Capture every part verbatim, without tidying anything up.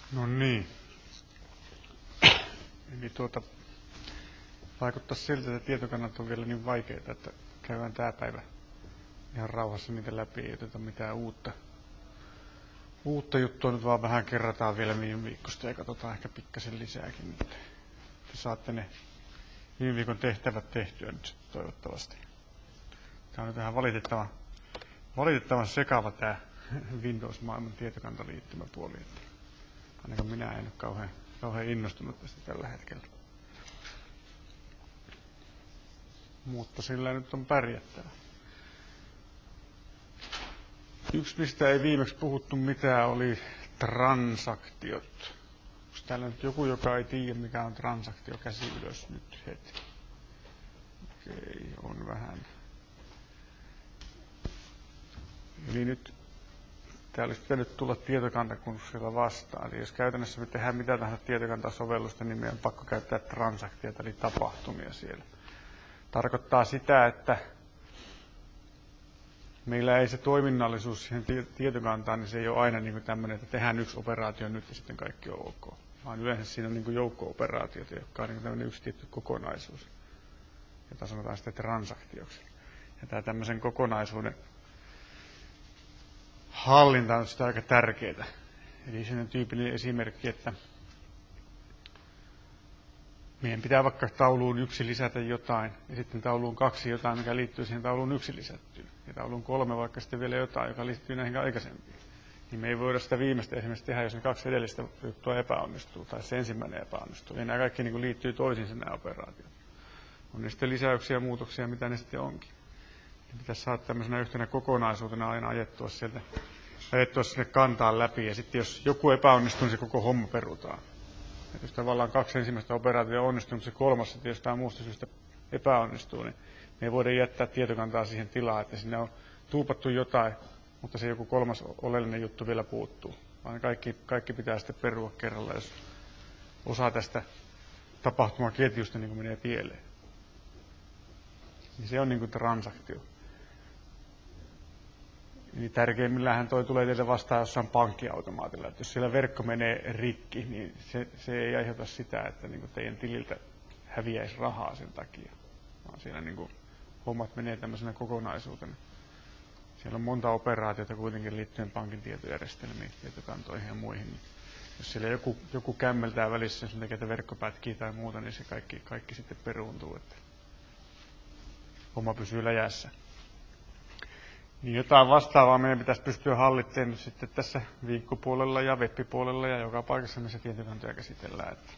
No niin. Eli tuota, vaikuttaa siltä, että tietokannat on vielä niin vaikeita, että käydään tää päivä ihan rauhassa niitä läpi, ei oteta mitään uutta. Uutta juttua nyt vaan vähän kerrataan vielä viime viikosta ja katsotaan ehkä pikkasen lisääkin. Te saatte ne viime viikon tehtävät tehtyä nyt toivottavasti. Tää on nyt vähän valitettavan, valitettavan sekava tää Windows-maailman tietokantaliittymäpuoli. Että ainakaan minä en ole kauhean, kauhean innostunut tästä tällä hetkellä. Mutta sillä nyt on pärjättävä. Yksi, mistä ei viimeksi puhuttu mitään, oli transaktiot. Onko täällä nyt joku, joka ei tiedä, mikä on transaktio? Käsi ylös nyt heti. Okei, on vähän. Eli nyt täällä olisi pitänyt tulla tietokantakurssilla vastaan. Eli jos käytännössä me tehdään mitä tahansa tietokantasovellusta, niin meidän on pakko käyttää transaktioita, eli tapahtumia siellä. Tarkoittaa sitä, että meillä ei se toiminnallisuus siihen tietokantaan, niin se ei ole aina niin kuin tämmöinen, että tehdään yksi operaatio nyt ja sitten kaikki on ok. Vaan yleensä siinä on niin kuin joukko-operaatioita, jotka on niin kuin tämmöinen yksi tietty kokonaisuus, jota sanotaan sitten transaktioksi. Ja tämä tämmöisen kokonaisuuden hallinta on sitä aika tärkeää. Eli siinä on tyypillinen esimerkki, että meidän pitää vaikka tauluun yksi lisätä jotain, ja sitten tauluun kaksi jotain, mikä liittyy siihen tauluun yksi lisättyyn. Ja tauluun kolme vaikka sitten vielä jotain, joka liittyy näihin aikaisempiin. Niin me ei voida sitä viimeistä esimerkiksi tehdä, jos ne kaksi edellistä juttua epäonnistuu, tai se ensimmäinen epäonnistuu. Ja nämä kaikki niin kuin liittyy toisiinsa nämä operaatiot. On ne sitten lisäyksiä ja muutoksia, mitä ne sitten onkin. Ja pitäisi saada tämmöisenä yhtenä kokonaisuutena aina ajettua sieltä, ajettua sinne kantaan läpi. Ja sitten jos joku epäonnistuu, niin se koko homma perutaan. Että jos tavallaan kaksi ensimmäistä operaatiota on onnistunut, se kolmas, että jos jostain muusta syystä epäonnistuu, niin me ei voida jättää tietokantaa siihen tilaan, että sinne on tuupattu jotain, mutta se joku kolmas oleellinen juttu vielä puuttuu. Vaan kaikki, kaikki pitää sitten perua kerralla, jos osa tästä tapahtumaketjusta niin kuin menee pieleen. Niin se on niin kuin transaktio. Eli tärkeimmillähän toi tulee teille vastaan jossain pankkiautomaatilla. Että jos siellä verkko menee rikki, niin se, se ei aiheuta sitä, että niin kuin teidän tililtä häviäisi rahaa sen takia. Vaan siellä niin kuin hommat menee tämmöisenä kokonaisuutena. Siellä on monta operaatiota kuitenkin liittyen pankin tietojärjestelmiin, tietokantoihin ja muihin. Niin jos siellä joku, joku kämmeltää välissä sen takia, että verkko pätkii tai muuta, niin se kaikki, kaikki sitten peruuntuu, että homma pysyy läjässä. Niin jotain vastaavaa meidän pitäisi pystyä hallitsemaan sitten tässä viikkopuolella ja web-puolella ja joka paikassa, missä tietokantoja käsitellään. Että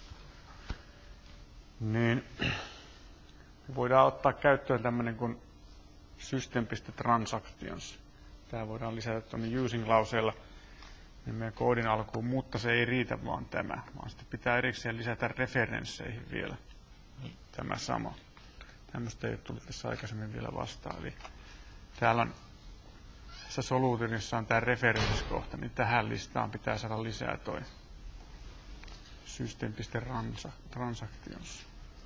niin voidaan ottaa käyttöön tämmöinen kuin system.transactions. Tämä voidaan lisätä tuonne using-lauseella niin meidän koodin alkuun, mutta se ei riitä vaan tämä, vaan sitten pitää erikseen lisätä referensseihin vielä tämä sama. Tämmöistä ei ole tullut tässä aikaisemmin vielä vastaan. Eli täällä on tässä solutionissa on tämä referenssiskohta, niin tähän listaan pitää saada lisää toi system.transactions.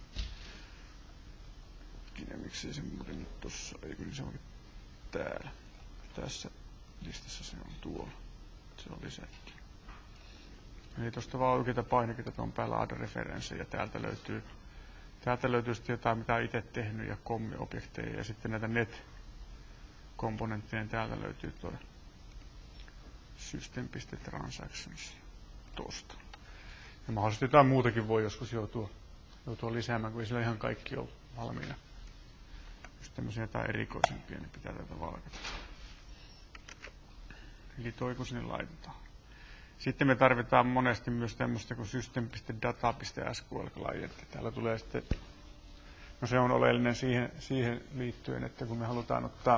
Miksei se muuten nyt tossa, ei kyllä se onkin täällä. Tässä listassa se on tuolla. Se on lisätty. Eli tuosta vaan oikeita painiketta tuon päällä add reference ja täältä löytyy täältä löytyy sitten jotain, mitä olen itse tehnyt ja kommiobjekteja ja sitten näitä net-komponentteja täältä löytyy tuo system.transactions tuosta. Ja mahdollisesti jotain muutakin voi joskus joutua, joutua lisäämään, kun ei sillä ihan kaikki ole valmiina. Jos tämmöisiä jotain erikoisempia, niin pitää tätä valkata. Eli toi kun sinne laitetaan. Sitten me tarvitaan monesti myös tämmöistä kuin system.data.sql-klientti. Täällä tulee sitten, no se on oleellinen siihen, siihen liittyen, että kun me halutaan ottaa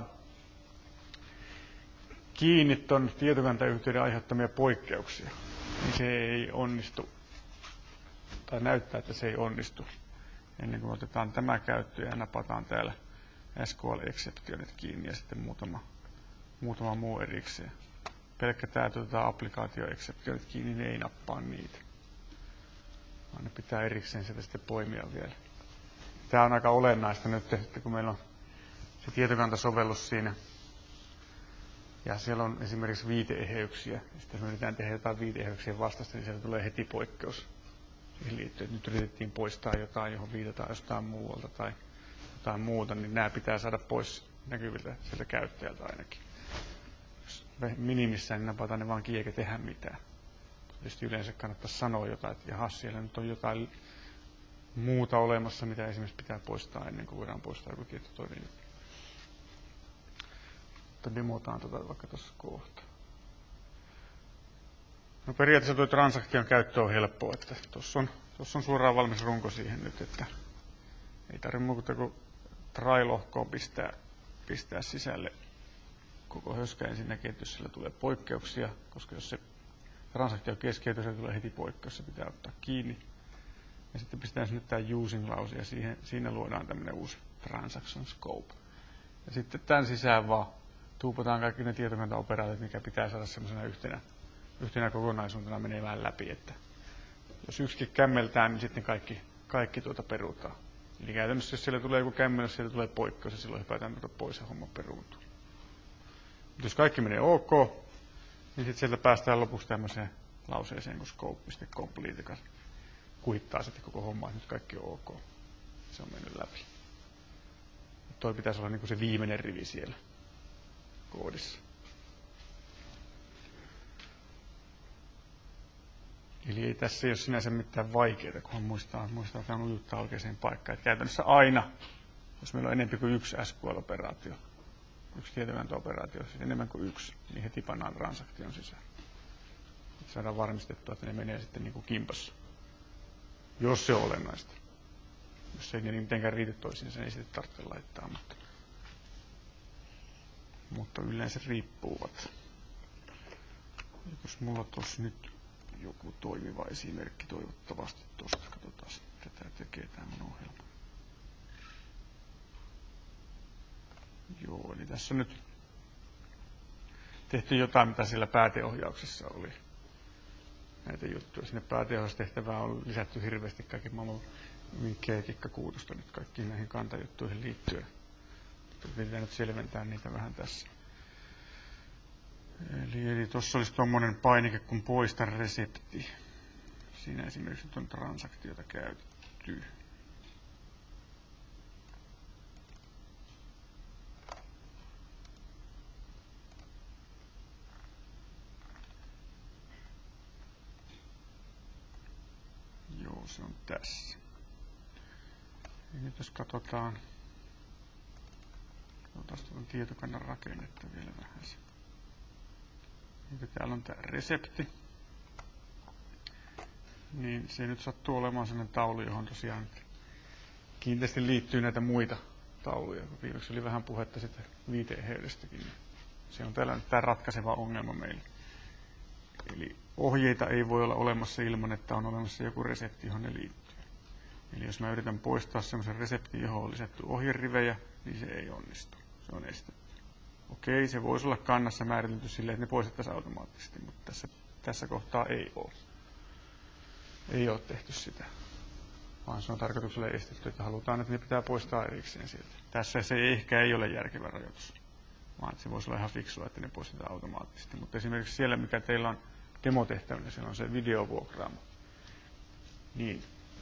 kiinni ton tietokantayhteyden aiheuttamia poikkeuksia, niin se ei onnistu, tai näyttää, että se ei onnistu, ennen kuin otetaan tämä käyttöön ja napataan täällä S Q L-exceptionit kiinni ja sitten muutama, muutama muu erikseen. Pelkkä tämä tuota, applikaatio-exceptionit kiinni, niin ei nappaa niitä. Vaan ne pitää erikseen sieltä sitten poimia vielä. Tämä on aika olennaista nyt, että kun meillä on se tietokantasovellus siinä Ja siellä on esimerkiksi viiteeheyksiä. Ja sitten jos me yritetään tehdä jotain viiteeheyksien vastasta, niin sieltä tulee heti poikkeus siihen liittyen. Nyt yritettiin poistaa jotain, johon viitataan jostain muualta tai jotain muuta, niin nämä pitää saada pois näkyviltä sieltä käyttäjältä ainakin. Jos minimissään napataan, ne vaan kieke tehdä mitään. Tietysti yleensä kannattaisi sanoa jotain, että jahas, siellä nyt on jotain muuta olemassa, mitä esimerkiksi pitää poistaa ennen kuin voidaan poistaa joku tietty toinen juttu. Mutta demotaan tuota vaikka tuossa kohta. No periaatteessa tuo transaktion käyttö on helppoa, että tuossa on, tuossa on suoraan valmis runko siihen nyt, että ei tarvitse muuta kuin try-lohkoon pistää, pistää sisälle koko höskä ensinnäkin, että jos sillä tulee poikkeuksia, koska jos se transaktio keskeytyy, se tulee heti poikkeus, se pitää ottaa kiinni. Ja sitten pistetään sinne tämä using-lause ja siihen, siinä luodaan tämmöinen uusi transaction scope. Ja sitten tämän sisään vaan tuupataan kaikki ne tietokantaoperaatiot, mikä pitää saada semmoisena yhtenä, yhtenä kokonaisuutena menemään läpi. Että jos yksikin kämmeltään, niin sitten kaikki, kaikki tuota perutaan. Eli käytännössä jos siellä tulee joku kämmel, sieltä tulee poikkeus ja silloin hypätään tuota pois ja homma peruuntuu. Mutta jos kaikki menee ok, niin sitten sieltä päästään lopuksi tämmöiseen lauseeseen kuin scope.complete, joka kuittaa sitten koko homma, että nyt kaikki on ok. Se on mennyt läpi. Toi pitäisi olla niin kuin se viimeinen rivi siellä koodissa. Eli ei tässä ei ole sinänsä mitään vaikeaa, kunhan muistaa, muistaa että on ujuttaa oikeaan paikkaan. Että käytännössä aina, jos meillä on enemmän kuin yksi S Q L-operaatio, yksi tietokantaoperaatio, siis enemmän kuin yksi, niin heti pannaan transaktion sisään. Että saadaan varmistettua, että ne menee sitten niin kuin kimpassa, jos se on olennaista. Jos ei ne mitenkään riity toisiinsa, niin ei sitten tarvitse laittaa, mutta, mutta yleensä riippuvat. Jos mulla tuossa nyt joku toimiva esimerkki toivottavasti tuosta, katsotaan, tätä tekee tämä mun ohjelma. Joo, eli tässä on nyt tehty jotain, mitä siellä pääteohjauksessa oli. Näitä juttuja. Sinne pääteohjaustehtävään on lisätty hirveästi kaikki maailman vinkkejä ja kikkakuutosta nyt kaikkiin näihin kantajuttuihin liittyen. Yritetään nyt selventää niitä vähän tässä. Eli, eli tuossa olisi tuommoinen painike kuin poista resepti. Siinä esimerkiksi nyt on transaktiota käytetty. Joo, se on tässä. Ja nyt jos katsotaan, katsotaan tuon tietokannan rakennetta vielä vähän. Nyt täällä on tämä resepti. Niin se nyt sattuu olemaan sellainen taulu, johon tosiaan kiinteästi liittyy näitä muita tauluja. Viimeksi oli vähän puhetta sitten viiteeheydestäkin. Se on täällä nyt tämä ratkaiseva ongelma meillä. Eli ohjeita ei voi olla olemassa ilman, että on olemassa joku resepti, johon ne liittyy. Eli jos mä yritän poistaa semmoisen reseptin, johon on lisätty ohjerivejä, niin se ei onnistu. Se on estetty. Okei, se voisi olla kannassa määritelty silleen, että ne poistettaisiin automaattisesti, mutta tässä, tässä kohtaa ei ole. Ei ole tehty sitä, vaan se on tarkoituksella estetty, että halutaan, että ne pitää poistaa erikseen sieltä. Tässä se ehkä ei ole järkevä rajoitus, vaan se voisi olla ihan fiksua, että ne poistetaan automaattisesti. Mutta esimerkiksi siellä, mikä teillä on demotehtävänä, siellä on se videovuokraamo, niin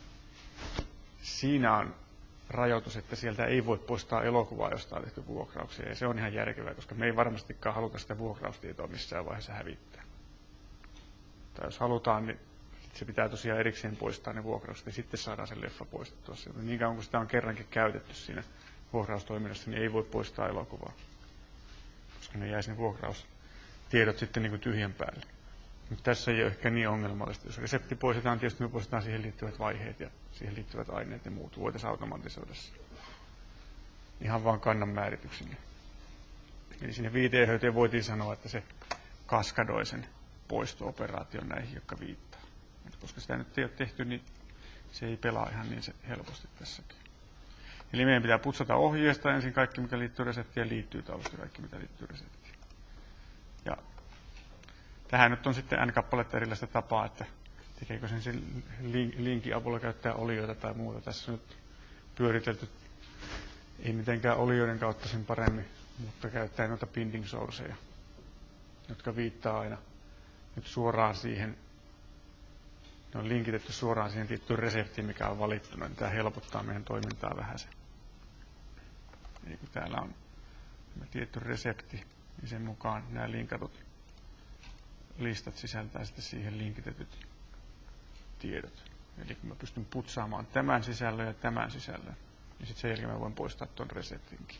siinä on rajoitus, että sieltä ei voi poistaa elokuvaa, josta on tehty vuokrauksia. Ja se on ihan järkevää, koska me ei varmastikaan haluta sitä vuokraustietoa missään vaiheessa hävittää. Tai jos halutaan, niin se pitää tosiaan erikseen poistaa ne vuokraukset ja sitten saadaan se leffa poistettua sieltä. Niin kauan kuin sitä on kerrankin käytetty siinä vuokraustoiminnassa, niin ei voi poistaa elokuvaa, koska ne jäisi ne vuokraustiedot sitten niin kuin tyhjän päälle. Mutta tässä ei ole ehkä niin ongelmallista. Jos resepti poistetaan, tietysti me poistetaan siihen liittyvät vaiheet ja siihen liittyvät aineet ja muut. Voitaisiin automatisoida se. Ihan vaan kannan määrityksille. Eli sinne viiteeheyteen voitiin sanoa, että se kaskadoi sen poisto-operaation näihin, jotka viittaa. Mutta koska sitä nyt ei ole tehty, niin se ei pelaa ihan niin se helposti tässäkin. Eli meidän pitää putsata ohjeesta ensin kaikki, mikä liittyy reseptiin, ja liittyy taulusta kaikki, mitä liittyy reseptiin. Ja tähän nyt on sitten n-kappaletta erilaista tapaa, että tekeekö sen, sen linkin avulla käyttää olioita tai muuta. Tässä on nyt pyöritelty, ei mitenkään olioiden kautta sen paremmin, mutta käyttää noita binding sourceja. jotka viittaa aina nyt suoraan siihen, ne on linkitetty suoraan siihen tiettyyn reseptiin, mikä on valittu, niin tämä helpottaa meidän toimintaa vähän se. Eli kun täällä on tietty resepti, niin sen mukaan nämä linkatut listat sisältää sitten siihen linkitetyt tiedot. Eli kun mä pystyn putsaamaan tämän sisällön ja tämän sisällön, niin sitten sen jälkeen mä voin poistaa tuon reseptinkin.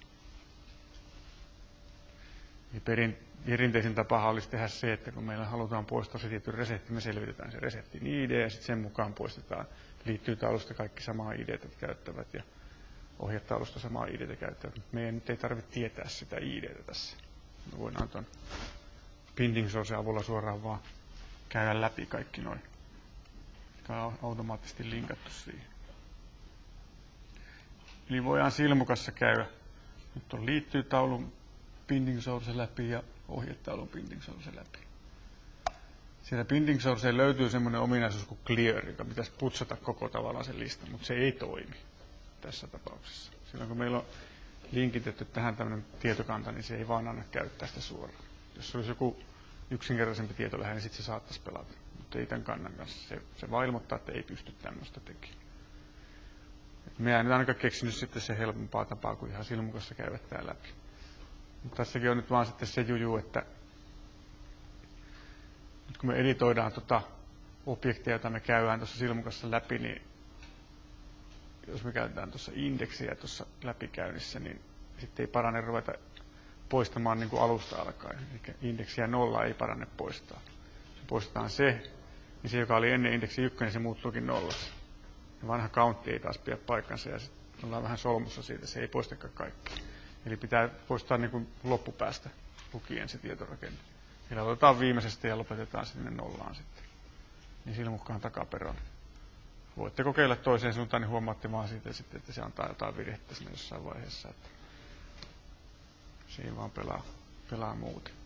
Perin, perinteisin tapa olisi tehdä se, että kun meillä halutaan poistaa se tietty resepti, me selvitetään se reseptin I D ja sitten sen mukaan poistetaan. Liittyy taulusta kaikki samaa I D:tä käyttävät ja ohjetaulusta samaa I D:tä käyttävät. Meidän nyt ei tarvitse tietää sitä I D:tä tässä. Me voidaan tuon binding sourcen avulla suoraan vaan käydä läpi kaikki noin, jotka on automaattisesti linkattu siihen. Eli voidaan silmukassa käydä. Nyt on liittyy taulun binding source läpi ja ohjetaulun binding source läpi. Sieltä binding sourceen löytyy semmoinen ominaisuus kuin clear, joka pitäisi putsata koko tavallaan sen listan, mutta se ei toimi tässä tapauksessa. Silloin kun meillä on linkitetty tähän tämmöinen tietokanta, niin se ei vaan anna käyttää sitä suoraan. Jos se olisi joku yksinkertaisempi tietolähde, niin sitten se saattaisi pelata, mutta ei tämän kannan kanssa. Se, se vaan ilmoittaa, että ei pysty tämmöistä tekemään. Minä en nyt ainakaan keksinyt sitten se helpompaa tapaa kuin ihan silmukassa käydä tää läpi. Mutta tässäkin on nyt vaan sitten se juju, että nyt kun me editoidaan tuota objektia, jota me käydään tuossa silmukassa läpi, niin jos me käytetään tuossa indeksiä tuossa läpikäynnissä, niin sitten ei parane ruveta poistamaan niin kuin alusta alkaen. Eli indeksiä nolla ei parane poistaa. Se poistetaan se, niin se, joka oli ennen indeksi ykkönen, se muuttuukin nollaksi. Ja vanha countti ei taas pidä paikkansa ja sitten ollaan vähän solmussa siitä, se ei poistakaan kaikkea. Eli pitää poistaa niin kuin loppupäästä lukien se tietorakenne. Eli aloitetaan viimeisestä ja lopetetaan sinne nollaan sitten. Niin silmukkaan takaperään. Voitte kokeilla toiseen suuntaan, niin huomaatte vaan siitä sitten, että se antaa jotain virhettä sinne jossain vaiheessa. Että se ei vaan pelaa, pelaa muuten.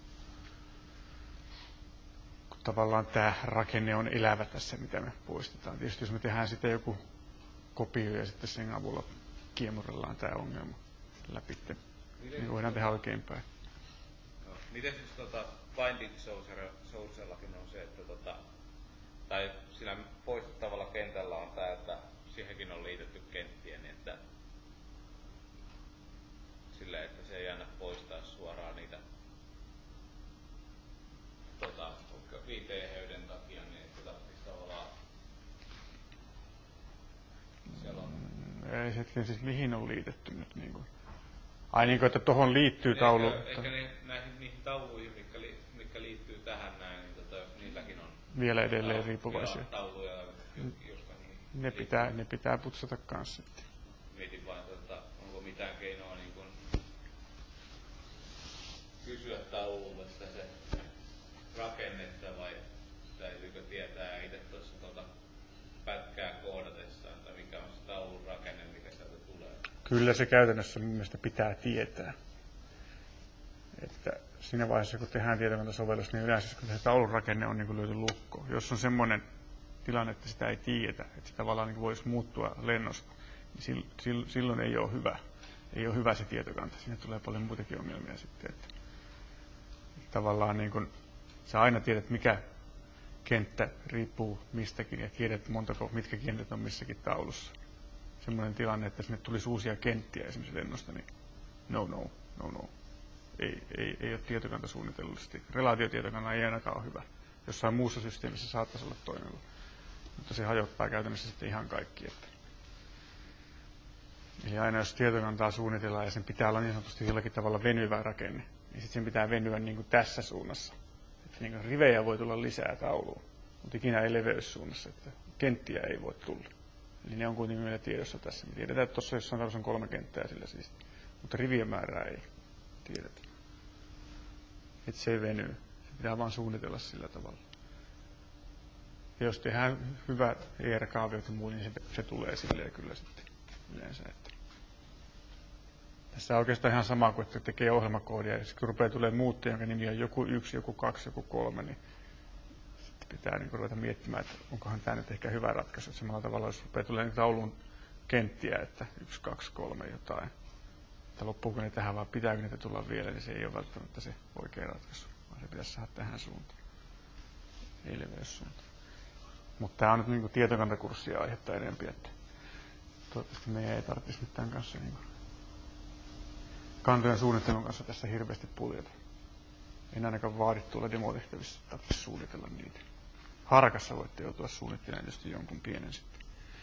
Kun tavallaan tämä rakenne on elävä tässä, mitä me poistetaan. Tietysti jos me tehdään sitten joku kopio ja sitten sen avulla kiemurrellaan tämä ongelma läpi, niin voidaan tehdä oikeinpäin. No, miten siis tota binding sourcellakin on se, että tota, tai sillä poistettavalla kentällä on tämä, että siihenkin on liitetty kenttiä, niin että sillä, että se ei anna poistaa suoraan niitä tota, viiteheyden takia, niin että tarvitsisi tavallaan siellä on... Ei hetken, siis mihin on liitetty nyt niin kuin? Ai niin kuin, että tuohon liittyy taulu. Ehkä, ehkä ne, näihin, niihin tauluihin, mitkä, li, mitkä liittyy tähän näin, niin tota, jos niilläkin on vielä edelleen riippuvaisia. Tauluja, jotka niin, ne, pitää, ne pitää putsata kanssa sitten. Mietin vain, tota, onko mitään keinoa niin kuin kysyä taululle sitä se rakennetta vai täytyykö tietää itse tuossa tota pätkää koodatessaan, tai mikä on se taulun rakenne, mikä sieltä tulee? Kyllä se käytännössä mun mielestä pitää tietää. Että siinä vaiheessa, kun tehdään tietokantasovellus, niin yleensä kun se taulun rakenne on niin kuin löyty lukkoon. Jos on semmoinen tilanne, että sitä ei tiedetä, että se tavallaan niin voisi muuttua lennosta, niin silloin ei ole hyvä. Ei ole hyvä se tietokanta. Siinä tulee paljon muitakin ongelmia sitten. Että tavallaan niin kuin, sä aina tiedät, mikä kenttä riippuu mistäkin ja tiedät, montako, mitkä kentät on missäkin taulussa. Semmoinen tilanne, että sinne tulisi uusia kenttiä esimerkiksi lennosta, niin no, no, no, no. Ei, ei, ei ole tietokanta suunnitellusti. Relaatiotietokanta ei ainakaan ole hyvä. Jossain muussa systeemissä saattaisi olla toimiva. Mutta se hajottaa käytännössä sitten ihan kaikki. Että. Eli aina jos tietokantaa suunnitellaan ja sen pitää olla niin sanotusti jollakin tavalla venyvä rakenne, niin sitten sen pitää venyä niin kuin tässä suunnassa. Että niin kuin rivejä voi tulla lisää tauluun, mutta ikinä ei leveyssuunnassa, että kenttiä ei voi tulla. Eli ne on kuitenkin meillä tiedossa tässä. Me tiedetään, että tuossa jossain taulussa on kolme kenttää sillä siis, mutta rivien määrää ei tiedetä. Että se ei venyy. Se pitää vaan suunnitella sillä tavalla. Ja jos tehdään hyvä E R-kaavio ja muu, niin se, se tulee silleen kyllä sitten yleensä. Että. Tässä on oikeastaan ihan sama kuin, että tekee ohjelmakoodia ja kun rupeaa tulee muuttia, jonka nimi on joku yksi, joku kaksi, joku kolme, niin sitten pitää niin ruveta miettimään, että onkohan tämä nyt ehkä hyvä ratkaisu. Että samalla tavalla, jos rupeaa tulee taulun kenttiä, että yksi, kaksi, kolme jotain, että loppuuko ne tähän vai pitääkö niitä tulla vielä, niin se ei ole välttämättä se oikea ratkaisu. vaan se pitäisi saada tähän suuntaan. Ei leveyssuuntaan. Mutta tämä on nyt niinku tietokantakurssia aihetta enempi, että toivottavasti meidän ei tarvitsisi nyt tämän kanssa niinku kantojen suunnittelun kanssa tässä hirveästi puljeta. En ainakaan vaadi tuolla demotehtävissä tarvitsisi suunnitella niitä. Harakassa voitte joutua suunnittelemaan tietysti jonkun pienen sitten.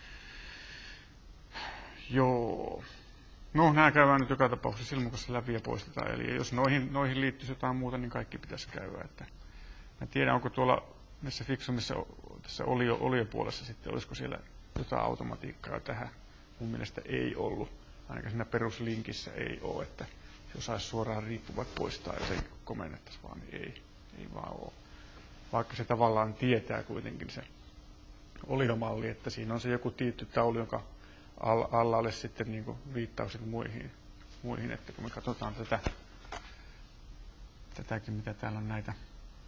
Joo. No, nämä käydään nyt joka tapauksessa silmukassa läpi ja poistetaan. Eli jos noihin, noihin liittyisi jotain muuta, niin kaikki pitäisi käydä. Että mä tiedän, onko tuolla näissä fiksummissa tässä olio, oliopuolessa sitten, olisiko siellä jotain automatiikkaa tähän. Mun mielestä ei ollut. Ainakaan siinä peruslinkissä ei ole, että jos saisi suoraan riippuvat poistaa ja sen komennettaisiin vaan, niin ei, ei vaan ole. Vaikka se tavallaan tietää kuitenkin se oliomalli, että siinä on se joku tietty taulu, joka alla olisi sitten niin kuin viittaukset muihin, muihin, että kun me katsotaan tätä, tätäkin, mitä täällä on näitä,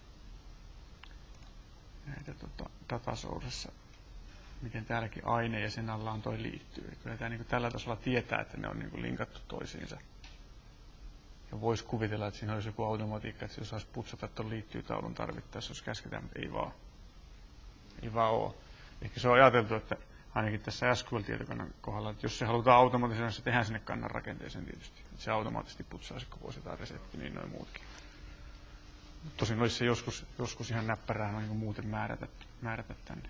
näitä tota, datasourcessa, miten täälläkin aine ja sen alla on toi liittyy. Eli kyllä tämä niin kuin tällä tasolla tietää, että ne on niin kuin linkattu toisiinsa. Ja voisi kuvitella, että siinä olisi joku automatiikka, että se osaisi putsata tuon liittyy taulun tarvittaessa, jos käsketään, mutta ei vaan. Ei vaan ole. Ehkä se on ajateltu, että ainakin tässä S Q L-tietokannan kohdalla, että jos se halutaan automaattisesti, se tehdään sinne kannan rakenteeseen tietysti. Että se automaattisesti putsaa, kun poistetaan resetti, niin noin muutkin. Tosin olisi se joskus, joskus ihan näppärää noin niin muuten määrätä, määrätä tänne.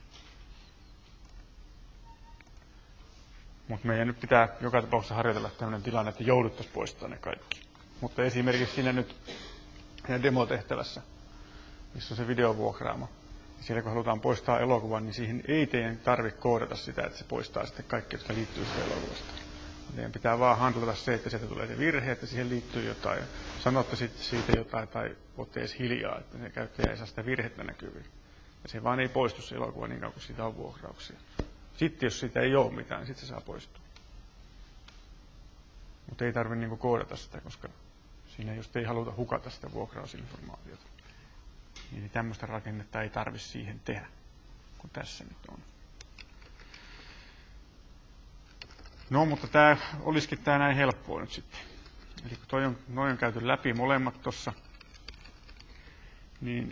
Mutta meidän nyt pitää joka tapauksessa harjoitella tämmöinen tilanne, että jouduttaisiin poistamaan ne kaikki. Mutta esimerkiksi siinä nyt demotehtävässä, missä on se videovuokraamo, siellä kun halutaan poistaa elokuvan, niin siihen ei teidän tarvitse koodata sitä, että se poistaa sitten kaikki, jotka liittyy siihen elokuvasta. Teidän pitää vaan handlata se, että sieltä tulee se virhe, että siihen liittyy jotain. Sanotte sitten siitä jotain tai olette edes hiljaa, että se käyttäjä ei saa sitä virhettä näkyviin. Ja se vaan ei poistu se elokuva niin kauan, kun siitä on vuokrauksia. Sitten jos siitä ei ole mitään, niin sitten se saa poistua. Mutta ei tarvitse niinku koodata sitä, koska siinä just ei haluta hukata sitä vuokrausinformaatiota. Niin tämmöistä rakennetta ei tarvitse siihen tehdä, kun tässä nyt on. No, mutta tämä olisikin tämä näin helppoa nyt sitten. Eli kun toi on, noin on käyty läpi molemmat tuossa, niin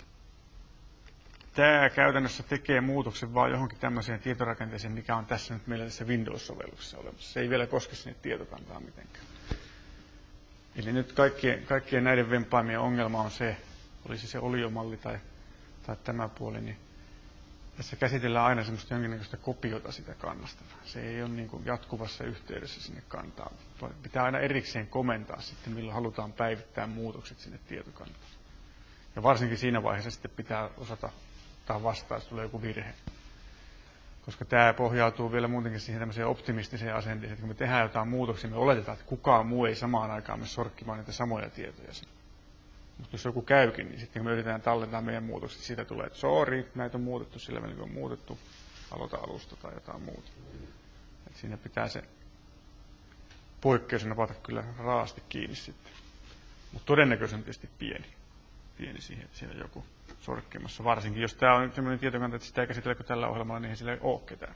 tämä käytännössä tekee muutoksen vaan johonkin tämmöiseen tietorakenteeseen, mikä on tässä nyt meillä tässä Windows-sovelluksessa olemassa. Se ei vielä koske sinne tietokantaa mitenkään. Eli nyt kaikkien, kaikkien näiden vempaimien ongelma on se, olisi se oliomalli tai, tai tämä puoli, niin tässä käsitellään aina semmoista jonkinnäköistä kopiota sitä kannasta. Se ei ole niin kuin jatkuvassa yhteydessä sinne kantaan. Pitää aina erikseen komentaa sitten, milloin halutaan päivittää muutokset sinne tietokantaan. Ja varsinkin siinä vaiheessa sitten pitää osata ottaa vastaan, jos tulee joku virhe. Koska tämä pohjautuu vielä muutenkin siihen tämmöiseen optimistiseen asenteeseen, että kun me tehdään jotain muutoksia, me oletetaan, että kukaan muu ei samaan aikaan me sorkkimaan niitä samoja tietoja. Mutta jos joku käykin, niin sitten kun me yritetään tallentaa meidän muutokset, siitä tulee, että sori, näitä on muutettu sillä välillä, on muutettu, aloita alusta tai jotain muuta. Et siinä pitää se poikkeus napata kyllä raasti kiinni sitten. Mutta todennäköisesti on tietysti pieni. Pieni siihen, että siellä joku sorkkimassa. Varsinkin, jos tämä on sellainen tietokanta, että sitä ei käsitellä kuin tällä ohjelmalla, niin ei sillä ei ole ketään.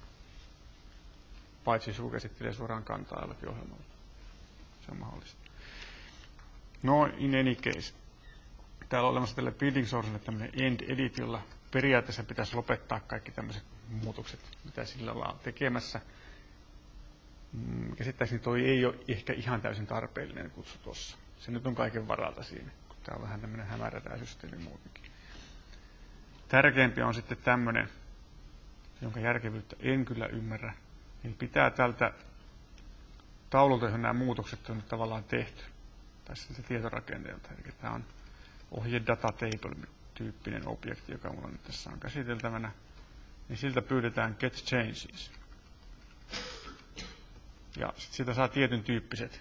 Paitsi jos joku käsittelee suoraan kantaa jollakin ohjelmalla. Se on mahdollista. No, in any case. Täällä on olemassa tälle building sourcelle tämmöinen end edit, jolla periaatteessa pitäisi lopettaa kaikki tämmöiset muutokset, mitä sillä ollaan tekemässä. Käsittääkseni toi ei ole ehkä ihan täysin tarpeellinen kutsu tuossa. Se nyt on kaiken varalta siinä. Tämä on vähän tämmöinen hämärä tämä systeemi muutenkin. Tärkeämpi on sitten tämmöinen, jonka järkevyyttä en kyllä ymmärrä. Niin pitää tältä taululta, johon nämä muutokset on nyt tavallaan tehty. Tai sitten se tietorakenteelta. Eli tämä on ohje data table-tyyppinen objekti, joka minulla nyt tässä on käsiteltävänä. Niin siltä pyydetään get changes. Ja sitten siitä saa tietyn tyyppiset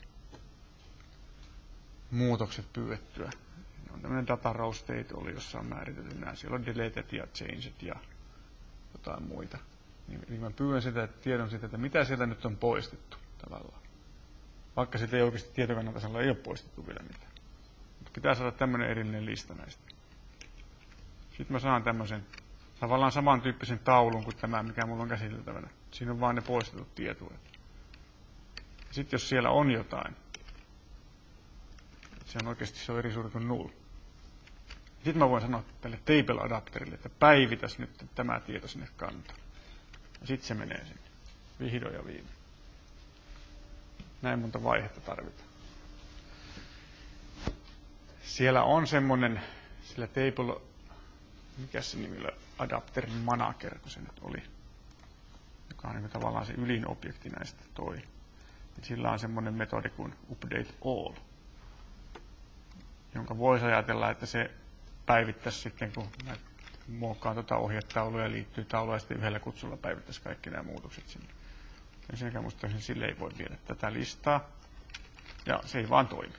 muutokset pyydettyä. On tämmöinen data row state oli, jossa on määritelty nämä. Siellä on deleted ja changed ja jotain muita. Niin mä pyydän sitä, että tiedon sitä, että mitä sieltä nyt on poistettu tavallaan. Vaikka sitä ei oikeasti tietokannan tasolla ei ole poistettu vielä mitään. Mutta pitää saada tämmöinen erillinen lista näistä. Sitten mä saan tämmöisen tavallaan samantyyppisen taulun kuin tämä, mikä mulla on käsiteltävänä. Siinä on vain ne poistetut tietoja. Sitten jos siellä on jotain, se on oikeasti se on eri suuri kuin null. Sitten mä voin sanoa tälle table-adapterille, että päivitäs nyt tämä tieto sinne kantaan. Ja sitten se menee sinne. Vihdoin ja viimein. Näin monta vaihetta tarvitaan. Siellä on semmoinen, sillä table, mikä se nimillä, adapter manager, kun se nyt oli, joka on niin tavallaan se ylin objekti näistä toi. Ja sillä on semmoinen metodi kuin update all, jonka voisi ajatella, että se päivittäisi sitten, kun mä muokkaan tuota ohjetaulua ja liittyy taulua, ja sitten yhdellä kutsulla päivittäisi kaikki nämä muutokset sinne. Ensinnäkään musta sille ei voi viedä tätä listaa, ja se ei vaan toimi.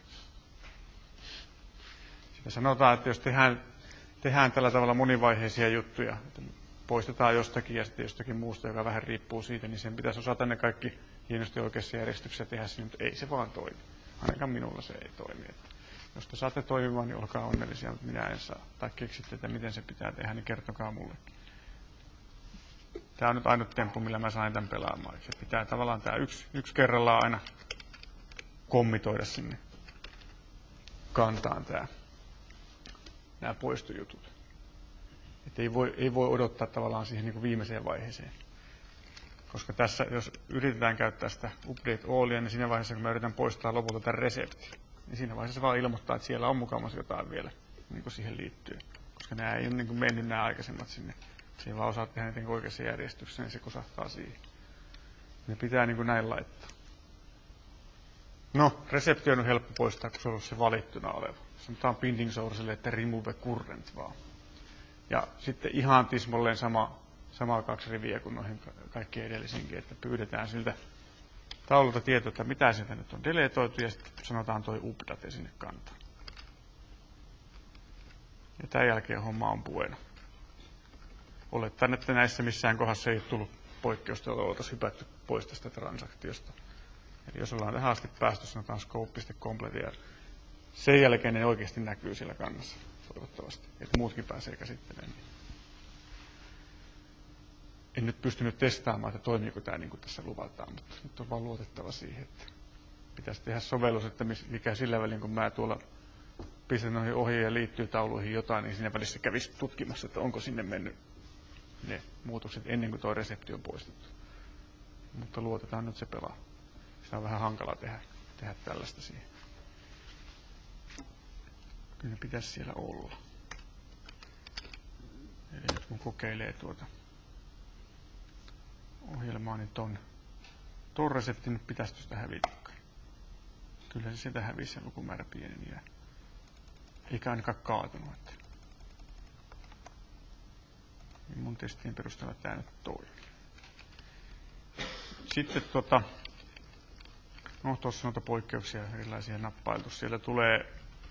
Sitä sanotaan, että jos tehdään, tehdään tällä tavalla monivaiheisia juttuja, että poistetaan jostakin ja sitten jostakin muusta, joka vähän riippuu siitä, niin sen pitäisi osata ne kaikki hienosti oikeassa järjestyksessä tehdä sinne, mutta ei se vaan toimi. Ainakaan minulla se ei toimi. Että jos te saatte toimimaan, niin olkaa onnellisia, mutta minä en saa. Tai keksitte, että miten se pitää tehdä, niin kertokaa mullekin. Tämä on nyt ainut temppu, millä mä sain tämän pelaamaan. Se pitää tavallaan tämä yksi, yksi kerrallaan aina kommitoida sinne kantaan tämä, nämä poistojutut. Että ei voi, ei voi odottaa tavallaan siihen niin kuin viimeiseen vaiheeseen. Koska tässä, jos yritetään käyttää sitä update allia, niin siinä vaiheessa, kun mä yritän poistaa lopulta tämän reseptin, niin siinä vaiheessa vaan ilmoittaa, että siellä on mukavasti jotain vielä niin kuin siihen liittyen. Koska nämä ei ole niin kuin mennyt nämä aikaisemmat sinne. Se ei vaan osaa tehdä niitä oikeassa järjestyksessä, niin se kosahtaa siihen. Ne pitää niin kuin näin laittaa. No, resepti on helppo poistaa, kun se on se valittuna oleva. Sanotaan binding sourcelle, että remove current vaan. Ja sitten ihan tismalleen sama, sama kaksi riviä kuin noihin kaikkiin edellisiinkin, että pyydetään siltä taululta tietoa, että mitä sieltä nyt on deletoitu, ja sitten sanotaan toi update sinne kantaan. Ja tämän jälkeen homma on bueno. Olettaen, että näissä missään kohdassa ei ole tullut poikkeusta, jolla oltaisiin hypätty pois tästä transaktiosta. Eli jos ollaan tähän asti päästy, sanotaan scope.complete, ja sen jälkeen ne oikeasti näkyy siellä kannassa, toivottavasti, että muutkin pääsee käsittelemään. En nyt pystynyt testaamaan, että toimiiko tämä niin kuin tässä luvataan, mutta nyt on vaan luotettava siihen, että pitäisi tehdä sovellus, että mikä sillä välin, kun mä tuolla pistän noihin ohjeen ja liittyy tauluihin jotain, niin siinä välissä kävisi tutkimassa, että onko sinne mennyt ne muutokset ennen kuin tuo resepti on poistettu. Mutta luotetaan nyt se pelaa. Se on vähän hankala tehdä, tehdä tällaista siihen. Kyllä pitäisi siellä olla. Eli nyt kun kokeilee tuota ohjelmaa, niin ton, ton reseptin nyt pitäisi tuosta hävitä. Kyllä se sieltä hävisi, se lukumäärä pieneni ja eikä ainakaan kaatunut. Niin mun testien perusteella tämä nyt toimii. Sitten tuota, no tuossa noita poikkeuksia erilaisia nappailtu. Siellä tulee,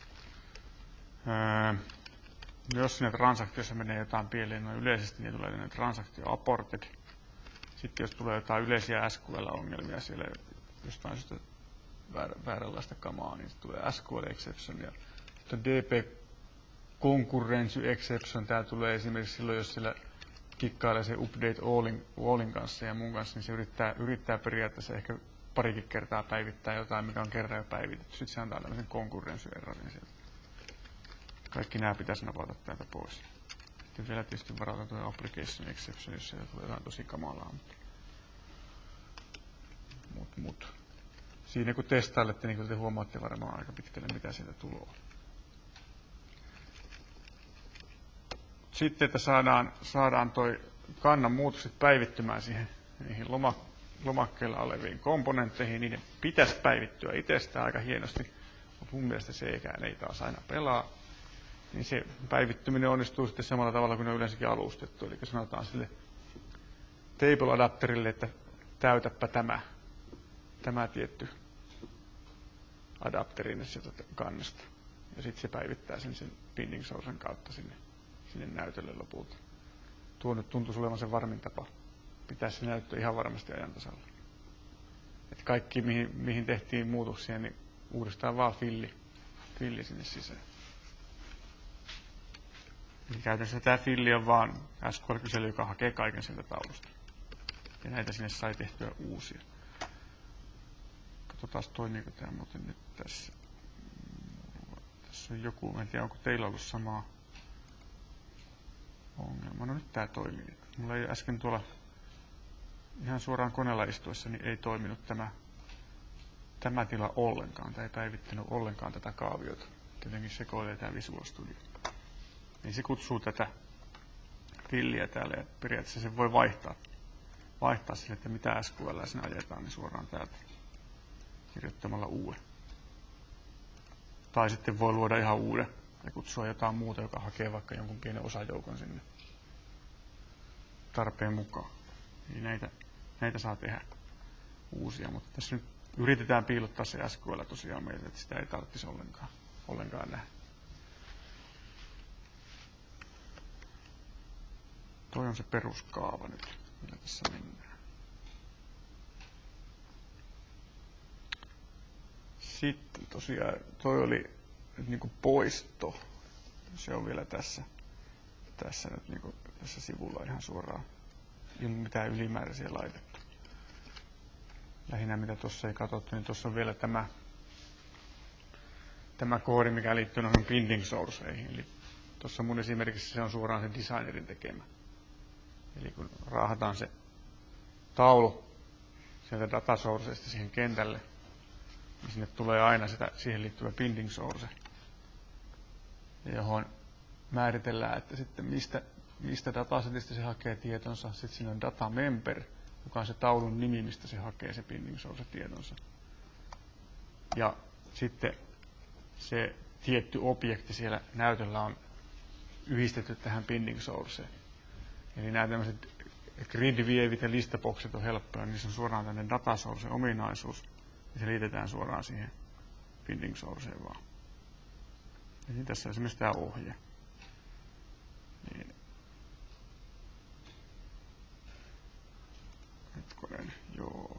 ää, jos siinä transaktiossa menee jotain pieleen noin yleisesti, niin tulee transaktio aborted. Sitten jos tulee jotain yleisiä S Q L-ongelmia siellä jostain syystä vääränlaista kamaa, niin tulee S Q L exception ja sitten D P concurrency exception. Tämä tulee esimerkiksi silloin, jos siellä kikkailee se update allin, allin kanssa ja mun kanssa, niin se yrittää, yrittää periaatteessa ehkä parikin kertaa päivittää jotain, mikä on kerran jo päivitetty. Sitten se antaa tämmöisen concurrency-errorin sieltä. Kaikki nämä pitäisi napata täältä pois. Sitten vielä tietysti varataan tuo application exception, jos siellä tulee jotain tosi kamalaa. Mutta mut, mut. Siinä kun testailette, niin te huomaatte varmaan aika pitkälle, mitä sieltä tulee. Sitten, että saadaan, saadaan toi kannan muutokset päivittymään siihen niihin loma, lomakkeilla oleviin komponentteihin. Niiden pitäisi päivittyä itsestään aika hienosti, mutta mun mielestä se eikään ei taas aina pelaa. Niin se päivittyminen onnistuu sitten samalla tavalla kuin ne on yleensäkin alustettu. Eli sanotaan sille table-adapterille, että täytäpä tämä, tämä tietty adapteri sieltä kannasta. Ja sitten se päivittää sen, sen binding sourcen kautta sinne, sinne näytölle lopulta. Tuo nyt tuntuisi olevan se varmin tapa. Pitäisi se näyttö ihan varmasti ajan tasalla. Että kaikki, mihin, mihin tehtiin muutoksia, niin uudestaan vaan filli, filli sinne sisään. Eli käytännössä tämä filli on vaan S Q L-kysely, joka hakee kaiken sieltä taulusta. Ja näitä sinne sai tehtyä uusia. Katsotaan, toimiiko tämä muuten nyt tässä. Tässä on joku, en tiedä onko teillä ollut samaa, no nyt tää toimii. Mulla ei äsken tuolla ihan suoraan koneella istuessa niin ei toiminut tämä, tämä tila ollenkaan. Tämä ei päivittänyt ollenkaan tätä kaaviota. Tietenkin sekoilee tämä Visual Studio. Niin se kutsuu tätä filliä täällä ja periaatteessa se voi vaihtaa, vaihtaa sille, että mitä S Q L sinne ajetaan, niin suoraan täältä kirjoittamalla uuden. Tai sitten voi luoda ihan uuden ja kutsua jotain muuta, joka hakee vaikka jonkun pienen osajoukon sinne tarpeen mukaan. Niin näitä, näitä saa tehdä uusia, mutta tässä nyt yritetään piilottaa se S Q L tosiaan meille, että sitä ei tarvitsisi ollenkaan, ollenkaan nähdä. Toi on se peruskaava nyt, millä tässä mennään. Sitten tosiaan toi oli nyt niinku poisto. Se on vielä tässä, tässä nyt niinku tässä sivulla ihan suoraan ilman mitään ylimääräisiä laitettu. Lähinnä mitä tuossa ei katsottu, niin tuossa on vielä tämä, tämä koodi, mikä liittyy noihin binding sourceihin. Eli tuossa mun esimerkissä se on suoraan se designerin tekemä. Eli kun raahataan se taulu sieltä data sourceista siihen kentälle, niin sinne tulee aina sitä, siihen liittyvä binding source, johon määritellään, että sitten mistä, mistä datasetista se hakee tietonsa. Sitten siinä on data member, joka on se taulun nimi, mistä se hakee se binding source tietonsa. Ja sitten se tietty objekti siellä näytöllä on yhdistetty tähän binding sourceen. Eli nämä tämmöiset grid-vievit ja listabokset on helppoja, niissä on suoraan tänne data sourcen ominaisuus, ja se liitetään suoraan siihen binding sourceen vaan. Eli tässä on esimerkiksi tämä ohje. Niin. Hetkonen, joo.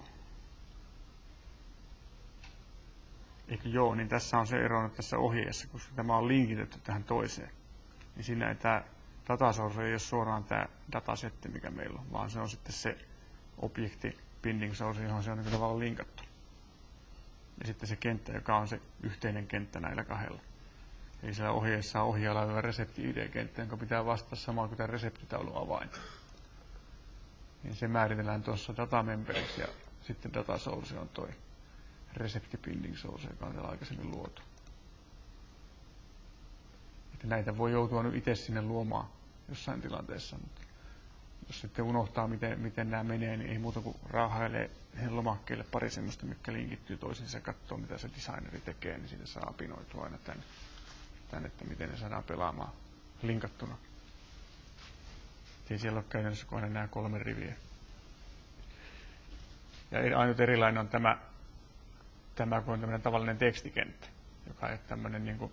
Eikö joo, niin tässä on se ero nyt tässä ohjeessa, koska tämä on linkitetty tähän toiseen. Niin siinä ei tämä data source ei ole suoraan tämä datasetti, mikä meillä on, vaan se on sitten se objekti binding source, johon se on niin tavallaan linkattu. Ja sitten se kenttä, joka on se yhteinen kenttä näillä kahdella. Eli siellä ohjeessa on ohjailla oleva resepti-I D-kenttä, jonka pitää vastata samaan kuin tämä reseptitaulun avain. Niin se määritellään tuossa datamemberiksi ja sitten data source on toi resepti binding source, joka on täällä aikaisemmin luotu. Että näitä voi joutua nyt itse sinne luomaan jossain tilanteessa, mutta jos sitten unohtaa, miten, miten nämä menee, niin ei muuta kuin raahailee lomakkeelle pari semmoista, mitkä linkittyy toisiinsa ja katsoo, mitä se designeri tekee, niin siitä saa apinoitua aina tänne, tänne, että miten ne saadaan pelaamaan linkattuna. Ei siellä ole käytännössä kuin aina nämä kolme riviä. Ja ainut erilainen on tämä, tämä kun on tämmöinen tavallinen tekstikenttä, joka ei ole tämmöinen niin kuin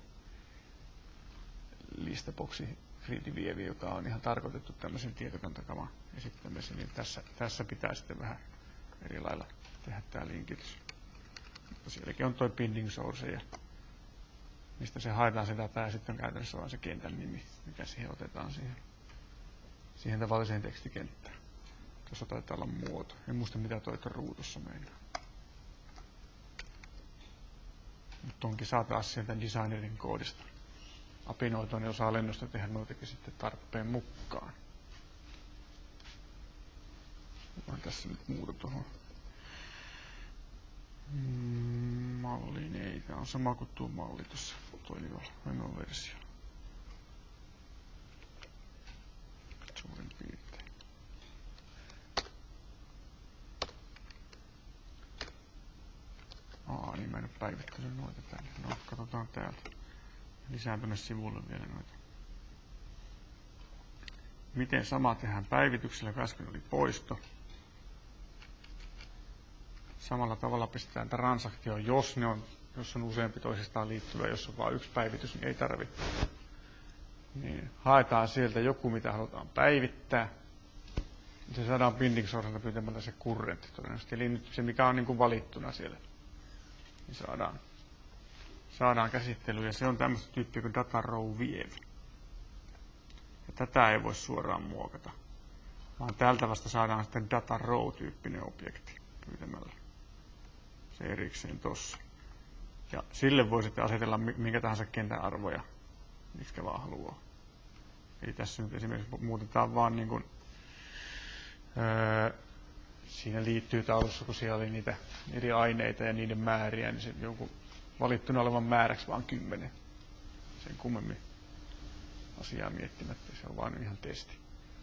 listaboksi grid-vievi, joka on ihan tarkoitettu tämmöisen tietokantakavan esittämiseen, niin tässä, tässä pitää sitten vähän eri lailla tehdä tämä linkitys. Mutta sielläkin on tuo binding source, ja mistä se haetaan se data, ja sitten on käytännössä vain se kentän nimi, mikä siihen otetaan siihen, siihen tavalliseen tekstikenttään. Tuossa taitaa olla muoto. En muista mitä toi ruutussa meinaa. Mutta onkin saa taas sieltä designerin koodista apinoitua, niin osaa lennosta tehdä noitakin sitten tarpeen mukaan. On tässä nyt muuta tuohon malliin. Ei, tämä on sama kuin tuo malli tuossa toimiva versio. Suurin piirtein. Aa, niin mä en ole päivittänyt noita tänne. No, katsotaan täältä. Lisään tuonne sivulle vielä noita. Miten sama tehdään päivityksellä, kun äsken oli poisto. Samalla tavalla pistetään transaktio, jos, ne on, jos on useampi toisistaan liittyvä, jos on vain yksi päivitys, niin ei tarvitse. Niin, haetaan sieltä joku, mitä halutaan päivittää. Se saadaan binding sourcelta pyytämällä se current todennäköisesti. Eli nyt se, mikä on niin kuin valittuna siellä, niin saadaan. Saadaan käsittelyyn, ja se on tämmöistä tyyppiä kuin data row view. Ja tätä ei voi suoraan muokata, vaan täältä vasta saadaan sitten data row-tyyppinen objekti pyytämällä se erikseen tossa. Ja sille voi sitten asetella minkä tahansa kentän arvoja, mitkä vaan haluaa. Eli tässä nyt esimerkiksi muutetaan vaan niin kuin, öö, siinä liittyy taulussa, kun siellä oli niitä eri aineita ja niiden määriä, niin se jonkun valittuna olevan määräksi vaan kymmenen. Sen kummemmin asiaa miettimättä, se on vaan ihan testi.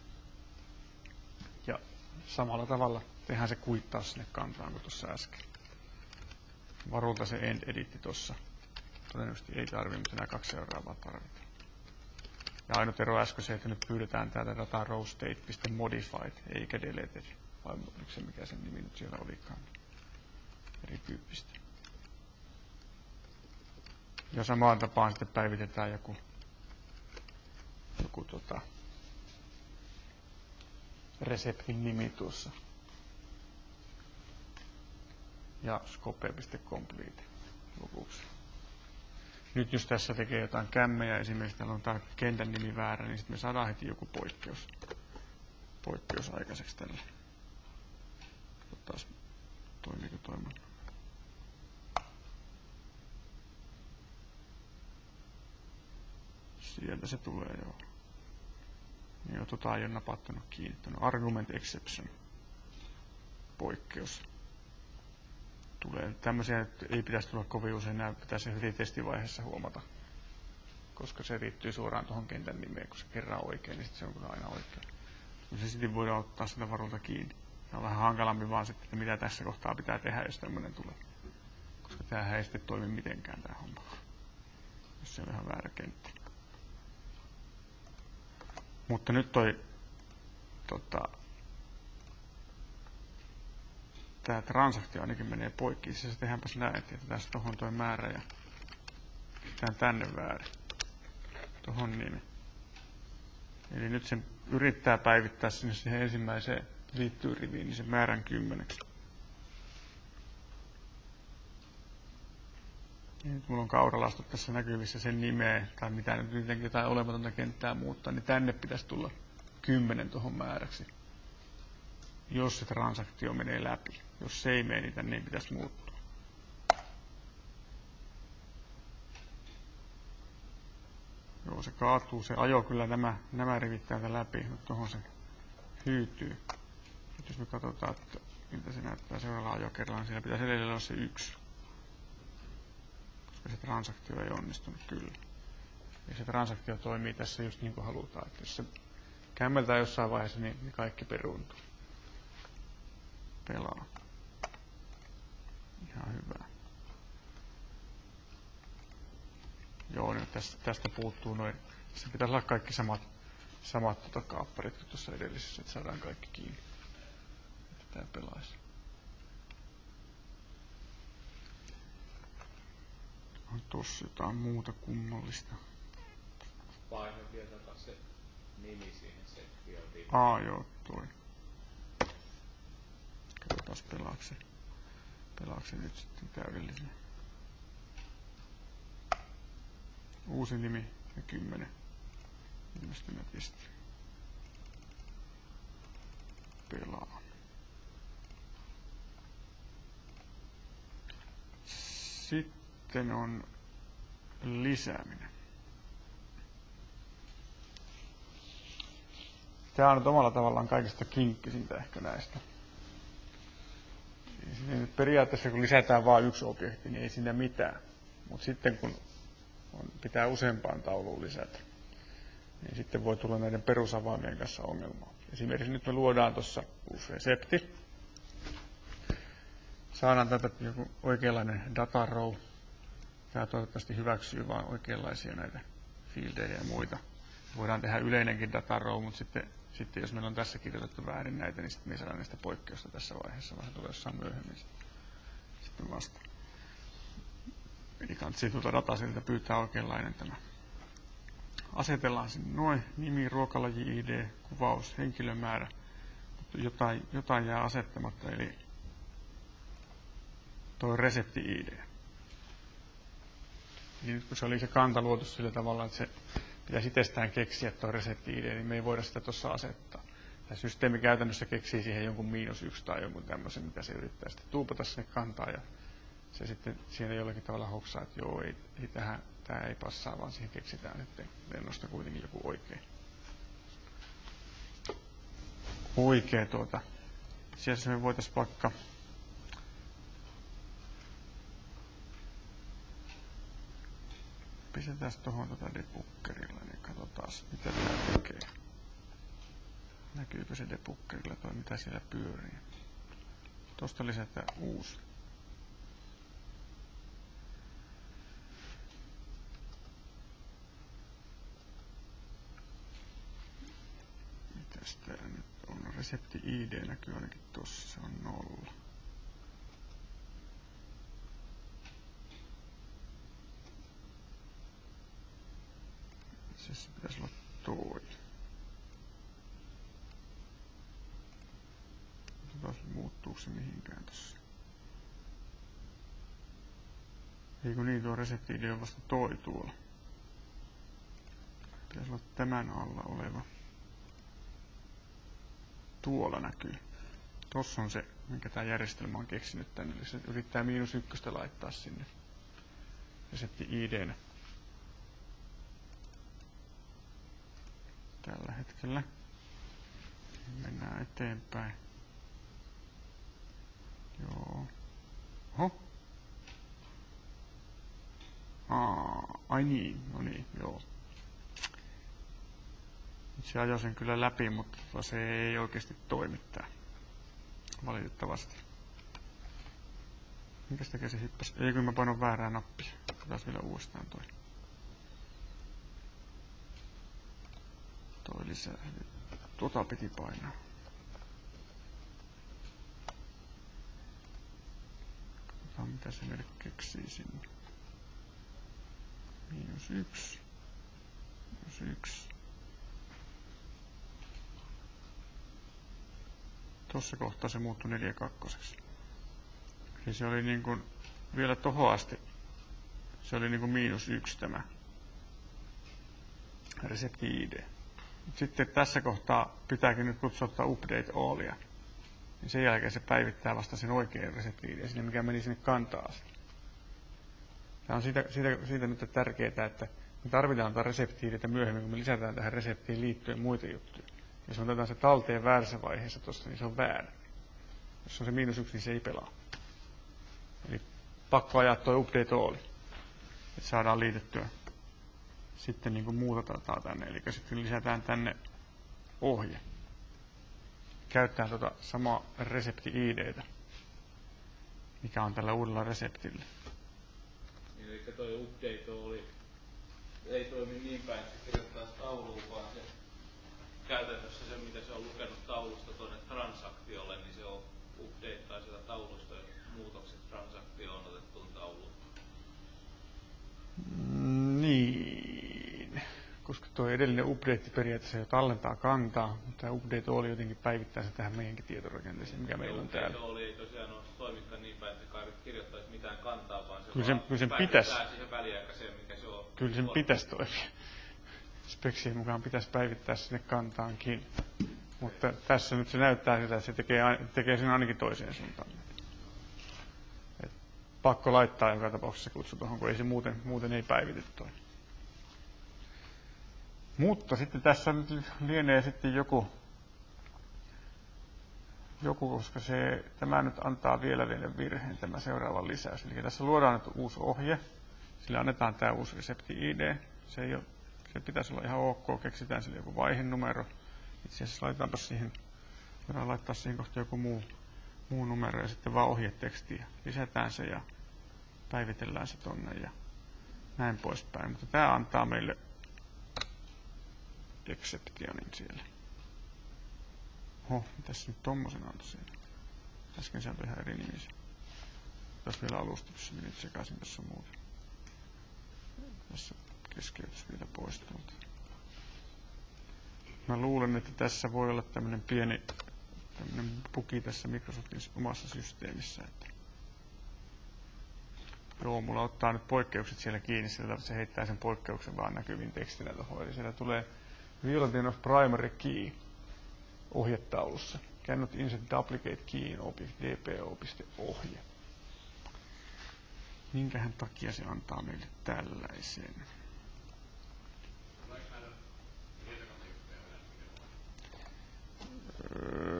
Ja samalla tavalla tehdään se kuittaus sinne kantaan kuin tuossa äsken. Varulta se end editti tuossa. Todennäköisesti ei tarvitse, mutta nämä kaksi seuraavaa tarvitaan. Ja ainut ero äsken se, että nyt pyydetään täältä data row state.modified eikä deleted. Vai oliko se mikä sen nimi nyt siellä olikaan? Erityyppistä. Ja samaan tapaan sitten päivitetään joku, joku tota, reseptin nimi tuossa. Ja scope.complete lopuksi. Nyt jos tässä tekee jotain kämmejä, esimerkiksi täällä on tämä kentän nimi väärä, niin sitten me saadaan heti joku poikkeus, poikkeus aikaiseksi tälle. Taas toimiiko toimaan. Sieltä se tulee joo. Niin jo tota ei ole napattanut kiinni. Argument exception. Poikkeus. Tulee tämmöisiä, että ei pitäisi tulla kovin usein, nämä pitäisi heti testivaiheessa huomata. Koska se liittyy suoraan tuohon kentän nimeen, kun se kerran oikein, niin sitten se on kyllä aina oikein. Mutta se sitten voidaan ottaa sitä varulta kiinni. Se on vähän hankalampi vaan sitten, että mitä tässä kohtaa pitää tehdä, jos tämmöinen tulee. Koska tämähän ei sitten toimi mitenkään tämä homma. Jos se on ihan väärä kenttä. Mutta nyt toi tota, tämä transaktio ainakin menee poikki. Siis tehdäänpäs näin, että tässä tohon toi määrä ja tehdään tänne väärin. Tohon nimi. Eli nyt se yrittää päivittää sinne siihen ensimmäiseen liittyy riviin, niin sen määrän kymmeneksi. Ja nyt mulla on kauralastu tässä näkyvissä sen nimeä, tai mitä nyt jotenkin jotain olematonta kenttää muuttaa, niin tänne pitäisi tulla kymmenen tuohon määräksi. Jos se transaktio menee läpi. Jos se ei mene, niin tänne ei pitäisi muuttua. Joo, se kaatuu, se ajo kyllä nämä, nämä rivit täältä läpi, mutta tuohon se hyytyy. Nyt jos me katsotaan, että miltä se näyttää seuraavalla ajokerralla, niin siinä pitäisi edelleen olla se yksi. Koska se transaktio ei onnistunut kyllä. Ja se transaktio toimii tässä just niin kuin halutaan. Että jos se kämmeltää jossain vaiheessa, niin kaikki peruuntuu. Pelaa. Ihan hyvä. Joo, nyt tästä, tästä puuttuu noin. Tässä pitäisi olla kaikki samat, samat tota, kaapparit kuin tuossa edellisessä, että saadaan kaikki kiinni. Että tämä pelaisi. On tossa jotain muuta kummallista. Paino vielä takas se nimi siihen settiin. Aa, joo, toi. Katsotaas pelaako se, pelaako se nyt sitten täydellisenä. Uusi nimi ja kymmenen. Ilmestynätisti. Pelaa. Sitten on lisääminen. Tämä on nyt omalla tavallaan kaikista kinkkisintä ehkä näistä. Nyt periaatteessa kun lisätään vain yksi objekti, niin ei siinä mitään. Mutta sitten kun on, pitää useampaan tauluun lisätä, niin sitten voi tulla näiden perusavaimien kanssa ongelmaa. Esimerkiksi nyt me luodaan tuossa uusi resepti. Saadaan tätä joku oikeanlainen data row. Tämä toivottavasti hyväksyy vain oikeanlaisia näitä fieldejä ja muita. Voidaan tehdä yleinenkin data row, mutta sitten, sitten jos meillä on tässä kirjoitettu väärin näitä, niin sitten me ei saada näistä poikkeusta tässä vaiheessa, vaan se tulee jossain myöhemmin sitten vasta. Eli kannattaa tuolta datasilta pyytää oikeanlainen tämä. Asetellaan sinne noin, nimi, ruokalaji, I D, kuvaus, henkilömäärä, mutta jotain, jotain jää asettamatta, eli tuo resepti I D. Niin nyt kun se oli se kanta luotu sillä tavalla, että se pitäisi itsestään keksiä tuo resepti I D, niin me ei voida sitä tuossa asettaa. Tämä systeemi käytännössä keksii siihen jonkun miinus yksi tai jonkun tämmöisen, mitä se yrittää sitten tuupata sinne kantaa. Ja se sitten siinä jollakin tavalla hoksaa, että joo, ei, ei tähän, tämä ei passaa, vaan siihen keksitään sitten lennosta kuitenkin joku oikein. oikea tuota. Siellä me voitaisiin vaikka pistetään tuohon tuota debuggerilla, niin katsotaan mitä tää tekee. Näkyykö se debuggerilla toi mitä siellä pyörii. Tuosta lisätään uusi. Mitäs tää nyt on? Resepti I D näkyy ainakin tossa, se on nolla. Se pitäisi olla toi. Katsotaan muuttuuko se mihinkään tossa. Eikö niin, tuo resepti I D on vasta toi tuolla. Pitäisi olla tämän alla oleva. Tuolla näkyy. Tossa on se, minkä tää järjestelmä on keksinyt tänne. Eli se yrittää miinus ykköstä laittaa sinne resepti I D:nä. Tällä hetkellä. Mennään eteenpäin. Joo. Oho. Aa, ai niin, no niin, joo. Se ajoi sen kyllä läpi, mutta se ei oikeasti toimi tää. Valitettavasti. Mikäs tekee se hyppäs? Ei kun mä painon väärää nappia. Otetaan vielä uudestaan toi. Toi lisää. Tuota piti painaa. Katsotaan mitä se meille keksii sinne. Miinus yksi. Miinus yksi. Tuossa kohtaa se muuttui neljä kakkoseksi. Eli se oli niin kuin vielä tohon asti. Se oli niin kuin miinus yksi tämä resepti I D. Sitten tässä kohtaa pitääkin nyt kutsuttaa update allia. Niin sen jälkeen se päivittää vasta sen oikean resepti I D sinne, mikä meni sinne kantaan asti. Tämä on siitä, siitä, siitä nyt tärkeää, että me tarvitaan tätä resepti I D:tä myöhemmin, kun me lisätään tähän reseptiin liittyen muita juttuja. Jos otetaan se talteen väärässä vaiheessa tuosta, niin se on väärä. Jos on se miinus yksi, niin se ei pelaa. Eli pakko ajaa tuo update all, että saadaan liitettyä sitten niin kuin muuta dataa tänne. Eli sitten lisätään tänne ohje. Käytetään tuota samaa resepti I D:tä, mikä on tällä uudella reseptillä. Eli tuo update all ei toimi niin päin, että se kirjoittaa tauluun, vaan se käytännössä se, mitä se on lukenut taulusta tuonne transaktiolle, niin se on updateaa sitä taulusta ja muutokset transaktioon otettuun tauluun. Mm, niin, koska tuo edellinen update periaatteessa jo tallentaa kantaa, mutta tämä update all jotenkin päivittää se tähän meidänkin tietorakenteeseen, mikä meillä on täällä. Update all ei tosiaan ole toimikaan niin päin, että se kirjoittaisi mitään kantaa, vaan se kyllä sen, vaan kyllä sen päivittää pitäisi, siihen väliaikaiseen, mikä se on. Kyllä sen pitäisi toimia. Speksien mukaan pitäisi päivittää sinne kantaankin. Mutta tässä nyt se näyttää siltä, että se tekee, tekee sen ainakin toiseen suuntaan. Et pakko laittaa joka tapauksessa kutsu tuohon, kun ei se muuten, muuten ei päivity toi. Mutta sitten tässä nyt lienee sitten joku, joku koska se, tämä nyt antaa vielä vielä virheen, tämä seuraava lisäys. Eli tässä luodaan nyt uusi ohje, sille annetaan tämä uusi resepti I D. Se, ei ole, se pitäisi olla ihan ok, keksitään sille joku vaihenumero. Itse asiassa laitetaanpa siihen, voidaan laittaa siihen kohta joku muu, muu numero ja sitten vaan ohjetekstiä. Lisätään se ja päivitellään se tonne ja näin poispäin. Mutta tämä antaa meille exceptionin siellä. Oho, mitäs nyt tommosen antoi siellä? Äsken sieltä ihan eri nimisiä. Tässä vielä alustuksessa meni sekaisin tässä muuten. Tässä keskeytys vielä pois tuolta. Mä luulen, että tässä voi olla tämmönen pieni tämmönen bugi tässä Microsoftin omassa systeemissä. Että joo, mulla ottaa nyt poikkeukset siellä kiinni, sillä se heittää sen poikkeuksen vaan näkyviin tekstinä tuohon. Eli siellä tulee violation of primary key ohjetaulussa. Cannot insert duplicate key in object dpo.ohje. Minkähän takia se antaa meille tällaisen? Öö,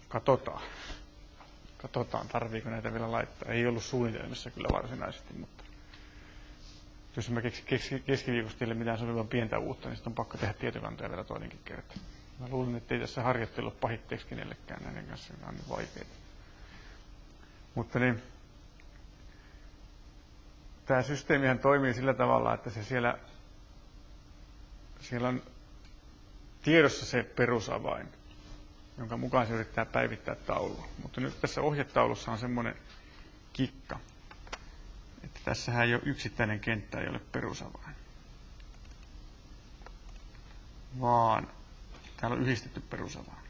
katsotaan. Katsotaan, tarviiko näitä vielä laittaa. Ei ollut suunnitelmissa kyllä varsinaisesti, mutta jos mä keskiviikosta teille mitään sopivan pientä uutta, niin sitten on pakko tehdä tietokantoja vielä toinenkin kerta. Mä luulen, että ei tässä harjoittelu pahitteeksi kenellekään näiden kanssa, nämä on niin vaikeita. Mutta niin, tämä systeemihän toimii sillä tavalla, että se siellä, siellä on tiedossa se perusavain, jonka mukaan se yrittää päivittää taulua. Mutta nyt tässä ohjetaulussa on semmoinen kikka, että tässähän ei ole yksittäinen kenttä, ei ole perusavain, vaan täällä on yhdistetty perusavain.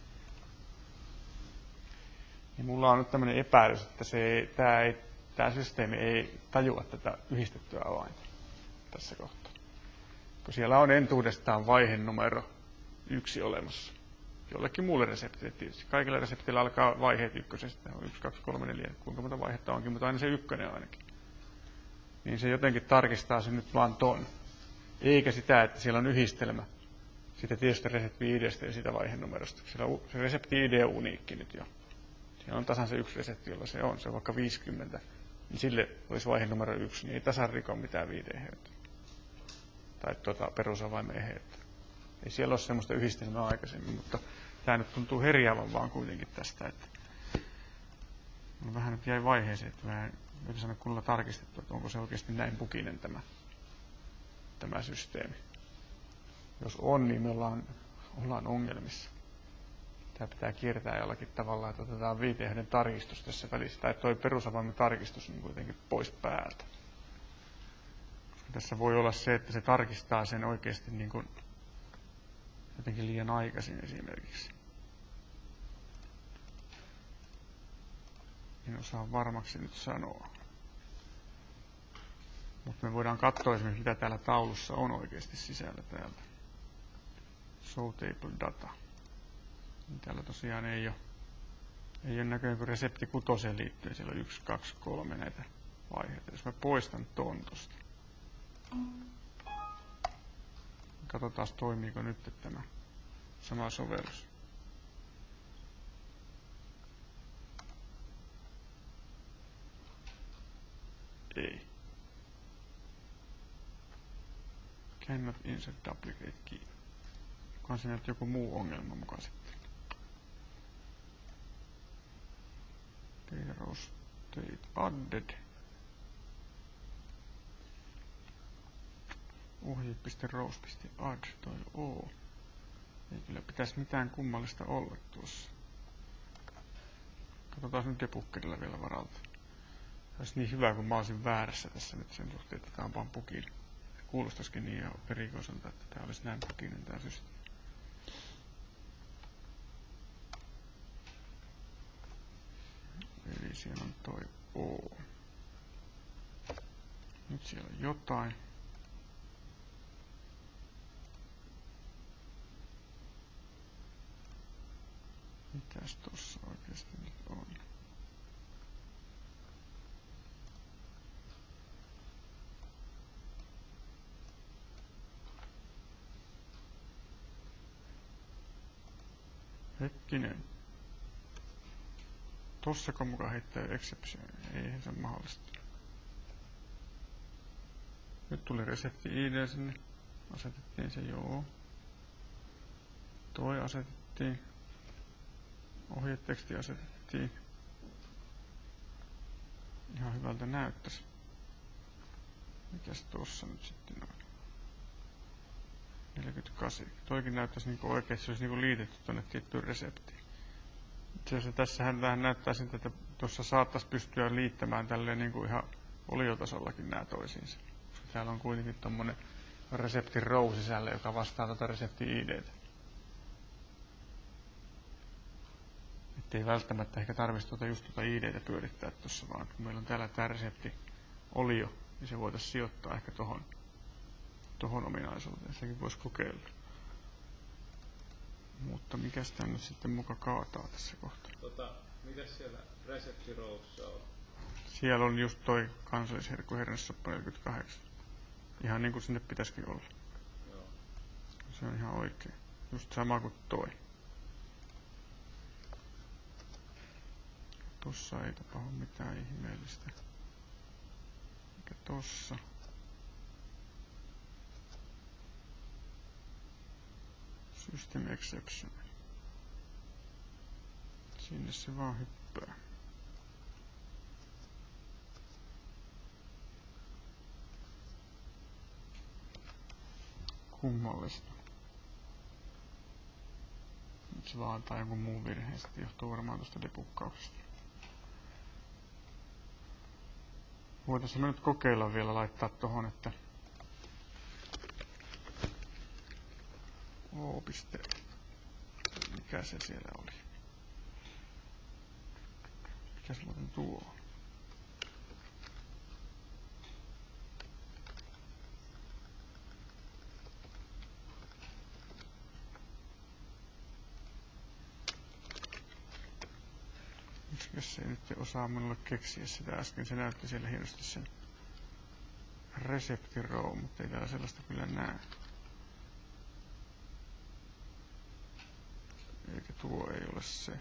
Ja mulla on nyt tämmöinen epäilys, että se, tämä, ei, tämä systeemi ei tajua tätä yhdistettyä avainta tässä kohtaa. Kun siellä on entuudestaan vaihenumero yksi olemassa. Jollekin muulle reseptille tietysti. Kaikilla reseptillä alkaa vaiheet ykkösestä. On yksi, kaksi, kolme, neljä, kuinka monta vaihetta onkin, mutta aina se ykkönen ainakin. Niin se jotenkin tarkistaa sen nyt vaan ton. Eikä sitä, että siellä on yhdistelmä siitä tietystä resepti-idestä ja siitä vaihenumerosta. Siellä on, se resepti-ide on uniikki nyt jo. Siellä on tasan se yksi resepti, jolla se on. Se on vaikka viisikymmentä. Niin sille olisi vaihe numero yksi, niin ei tasan riko mitään viideheyttä. Tai tuota, perusavaimen eheyttä. Ei siellä ole semmoista yhdistelmää aikaisemmin, mutta tämä nyt tuntuu herjaavan vaan kuitenkin tästä, että no vähän nyt jäi vaiheeseen, että mä en saada kunnolla tarkistettua, että onko se oikeasti näin buginen tämä, tämä systeemi. Jos on, niin me ollaan, ollaan ongelmissa. Tämä pitää kiertää jollakin tavalla, että otetaan viitehden tarkistus tässä välissä, tai toi perusavaimen tarkistus niin kuitenkin pois päältä. Koska tässä voi olla se, että se tarkistaa sen oikeasti niin kuin jotenkin liian aikaisin esimerkiksi. En osaa varmaksi nyt sanoa. Mutta me voidaan katsoa esimerkiksi, mitä täällä taulussa on oikeasti sisällä täältä. Show table data. Täällä tosiaan ei ole, ei ole näköjään kuin resepti kutoseen liittyen. Siellä on yksi, kaksi, kolme näitä vaiheita. Jos mä poistan tuon tosta. Katsotaan, toimiiko nyt tämä sama sovellus. Ei. Cannot insert duplicate key. Onkohan siinä joku muu ongelma mukaan sitten? Data state added. ohje.rows.add toi O. Ei kyllä pitäisi mitään kummallista olla tuossa. Katsotaan nyt debuggerilla vielä varalta. Olisi niin hyvä, kun mä olisin väärässä tässä nyt sen suhteen, että tämä on vaan bugin. Kuulostaisikin niin ihan erikoiselta, että tämä olisi näin buginen tämä systeemi. Eli siellä on toi O. Nyt siellä on jotain. Mitäs tossa oikeesti nyt on? Hetkinen. Tossako mukaan heittää exception? Eihän se mahdollista. Nyt tuli resepti I D sinne. Asetettiin se joo. Toi asetettiin. Ohjeteksti asetettiin. Ihan hyvältä näyttäisi. Mikäs tossa nyt sitten on? neljäkymmentäkahdeksan. Toikin näyttäisi niinku oikein, että se olisi niinku liitetty tuonne tiettyyn reseptiin. Itse asiassa tässähän vähän näyttää siltä, että tuossa saattaisi pystyä liittämään tälleen niinku ihan oliotasollakin nämä toisiinsa. Koska täällä on kuitenkin tommonen reseptin row sisällä, joka vastaa tuota resepti-I D:tä. Ei välttämättä ehkä tarvitsisi tuota just tuota I D:tä pyörittää tuossa, vaan kun meillä on täällä tämä resepti olio, niin se voitaisiin sijoittaa ehkä tohon, tohon ominaisuuteen. Sitäkin voisi kokeilla. Mutta mikäs tää nyt sitten muka kaataa tässä kohtaa? Tota, mitäs siellä reseptiroussa on? Siellä on just toi kansallisherkku hernesoppa neljäkymmentäkahdeksan. Ihan niin kuin sinne pitäisikin olla. Joo. Se on ihan oikein. Just sama kuin toi. Tossa ei tapahdu mitään ihmeellistä. Eikä tossa. System exception. Sinne se vaan hyppää. Kummallista. Nyt se vaan antaa jonkun muun virheen, sitten johtuu varmaan tuosta debuggauksesta. Voitaisiin me nyt kokeilla vielä laittaa tohon, että O. Mikä se siellä oli? Mikä se muuten tuo? Jos se ei nyt osaa minulle keksiä sitä äsken, se näytti siellä hienosti sen reseptirow, mutta ei täällä sellaista kyllä näe. Eikä tuo ei ole se.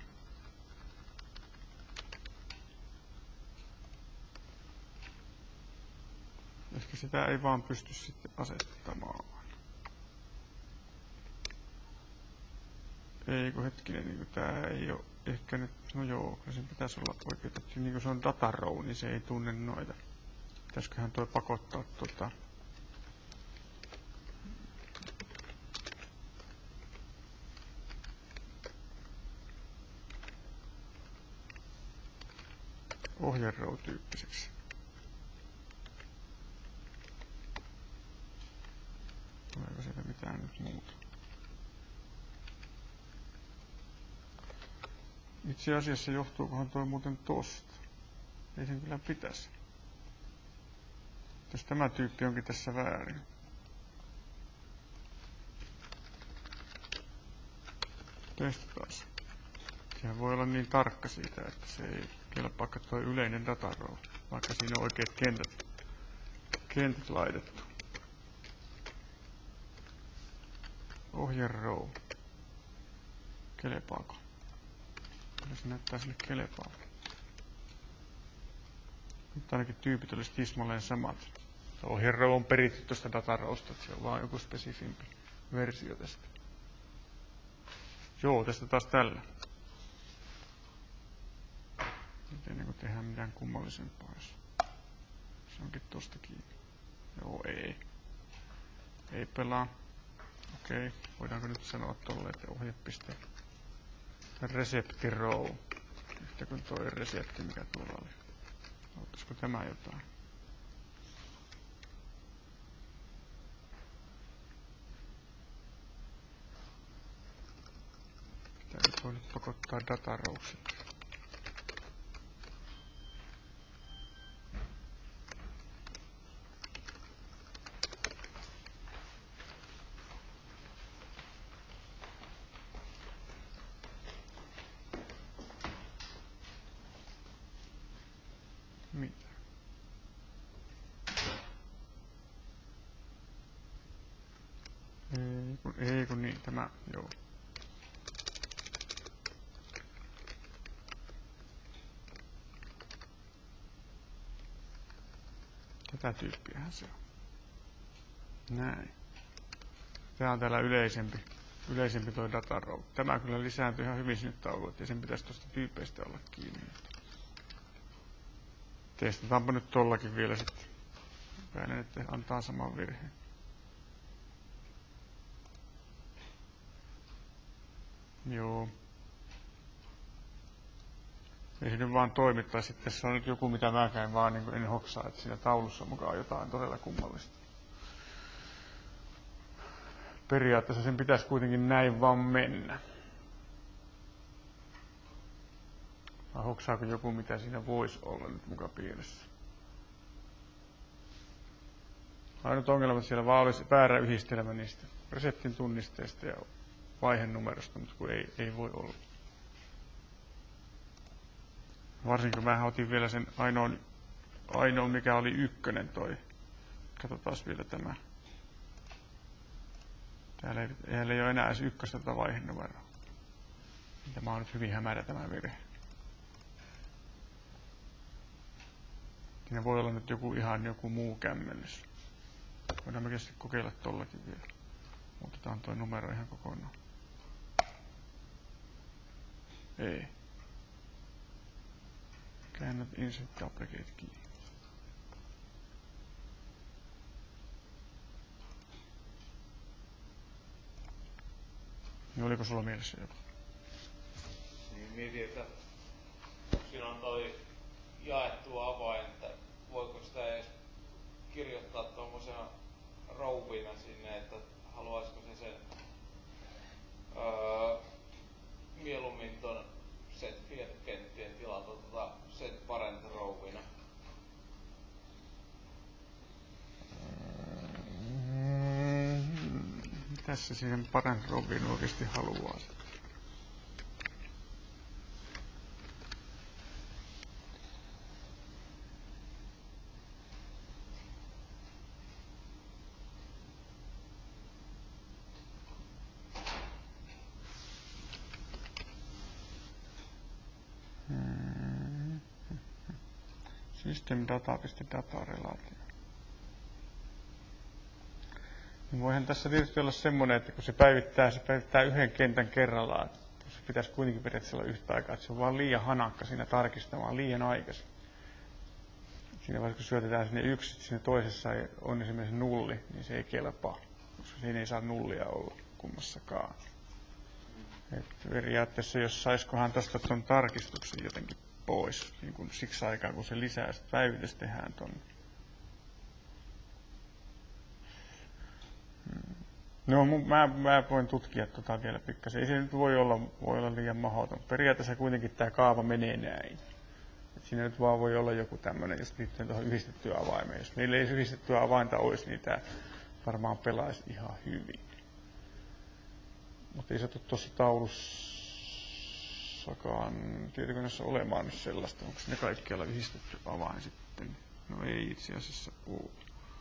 Ehkä sitä ei vaan pysty sitten asettamaan. Ei kun hetkinen, niin tää ei oo ehkä nyt, no joo, kyllä sen pitäisi olla oikeutettu. Niin kun se on data row, niin se ei tunne noita. Pitäisiköhän toi pakottaa tota ohjerow-tyyppiseksi. Tuleeko sieltä mitään nyt muuta? Itse asiassa johtuukohan toi muuten tosta? Ei sen kyllä pitäisi. Jos tämä tyyppi onkin tässä väärin. Testataan se. Sehän voi olla niin tarkka siitä, että se ei kelpaa toi yleinen data row, vaikka siinä on oikeat kentät, kentät laitettu. Ohje row. Kelepaako? Kyllä se näyttää sille kelepaa. Nyt ainakin tyypit olisi tismalleen samat. Ohje row on peritty tuosta data rowsta, että se on vaan joku spesifimpi versio tästä. Joo, tästä taas tällä. Nyt ei niin tehdä mitään kummallisempaa, jos se onkin tosta kiinni. Joo, ei. Ei pelaa. Okei, voidaanko nyt sanoa tolle, että ohjepiste reseptirow. Yhtä kuin toi resepti, mikä tuolla oli. Ottaisiko tämä jotain? Pitääkö toi nyt pakottaa data rowsit? Mitä? Ei kun, ei kun niin, tämä, joo. Tätä tyyppiähän se on. Näin. Tää on täällä yleisempi, yleisempi toi data row. Tämä kyllä lisääntyy ihan hyvin sinne tauluun, ja sen pitäisi tuosta tyypeistä olla kiinni. Testataanpa nyt tollakin vielä sitten. Päänen, että antaa saman virheen. Joo. Ei se nyt vaan toimi, tai sitten se on nyt joku, mitä mäkään vaan niin en hoksaa, että siinä taulussa on mukaan jotain todella kummallista. Periaatteessa sen pitäisi kuitenkin näin vaan mennä. Vai hoksaako joku, mitä siinä voisi olla nyt mukaan pielessä? Ainut ongelma siellä vaan olisi väärä yhdistelmä niistä reseptin tunnisteista ja vaihenumerosta, mutta kun ei, ei voi olla. Varsinkin mä otin vielä sen ainoan, ainoan mikä oli ykkönen toi. Katsotaan vielä tämä. Täällä ei, täällä ei ole enää edes ykköstä tätä vaihenumeroa. Tämä on nyt hyvin hämärä tämä virhe. Siinä voi olla nyt joku ihan joku muu kämmellys. Voidaan me sitten kokeilla tollakin vielä. Muutetaan toi numero ihan kokonaan. Ei. Cannot insert duplicate key. Niin oliko sulla mielessä joku? Niin mietin, että siinä on toi jaettu avain, että voiko sitä edes kirjoittaa tuommoisena rouvina sinne, että haluaisiko se sen öö, mieluummin ton set kenttien tilalla tota set parent rouvina. Mm, tässä siihen parent rouvin oikeasti haluaa. System data.data relaatio. Niin voihan tässä tietysti olla semmoinen, että kun se päivittää, se päivittää yhden kentän kerrallaan, että se pitäisi kuitenkin periaatteessa olla yhtä aikaa, että se on vaan liian hanakka siinä tarkistamaan liian aikaisin. Siinä vaiheessa kun syötetään sinne yksi, siinä toisessa on esimerkiksi nulli, niin se ei kelpaa, koska siinä ei saa nullia olla kummassakaan. Että periaatteessa jos saiskohan tuosta tuon tarkistuksen jotenkin pois, niin kun siksi aikaa kun se lisää, sitten päivitys tehdään tuonne. Hmm. No, mä, mä voin tutkia tota vielä pikkasen. Ei se nyt voi olla, voi olla liian mahdoton. Periaatteessa kuitenkin tämä kaava menee näin. Et siinä nyt vaan voi olla joku tämmöinen, jos liittyen tuohon yhdistettyä avaimeen. Jos meillä ei yhdistettyä avainta olisi, niin tämä varmaan pelaisi ihan hyvin. Mutta ei satu tuossa taulussakaan tietokoneessa olemaan nyt sellaista. Onko ne kaikkialla yhdistetty avain sitten? No ei itse asiassa ole.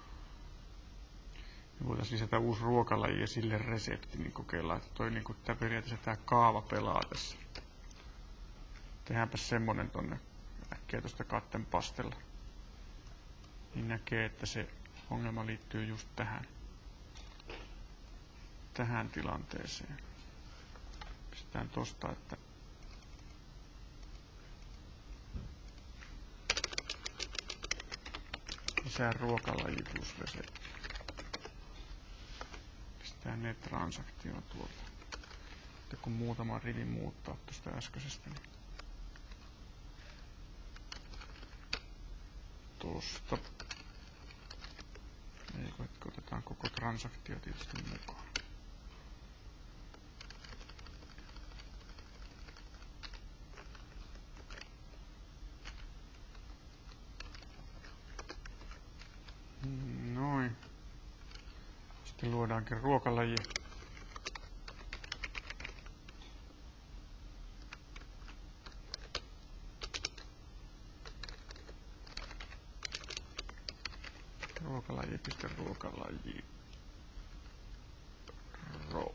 Me voitaisiin lisätä uusi ruokalaji ja sille resepti, niin kokeillaan, että toi, niin kuin, tämä periaatteessa tämä kaava pelaa tässä. Tehdäänpä semmonen tonne äkkiä tuosta katten pastella. Niin näkee, että se ongelma liittyy just tähän. Tähän tilanteeseen. Pistetään tosta, että lisää ruokalaji plus resepti. Pistetään ne transaktio tuolta. Sitten kun muutama rivi muuttaa tuosta äskeisestä, niin tuosta. Eikö, että otetaan koko transaktio tietysti mukaan. Noin. Sitten luodaankin ruokalaji. Ruokalaji, piste ruokalaji. Row.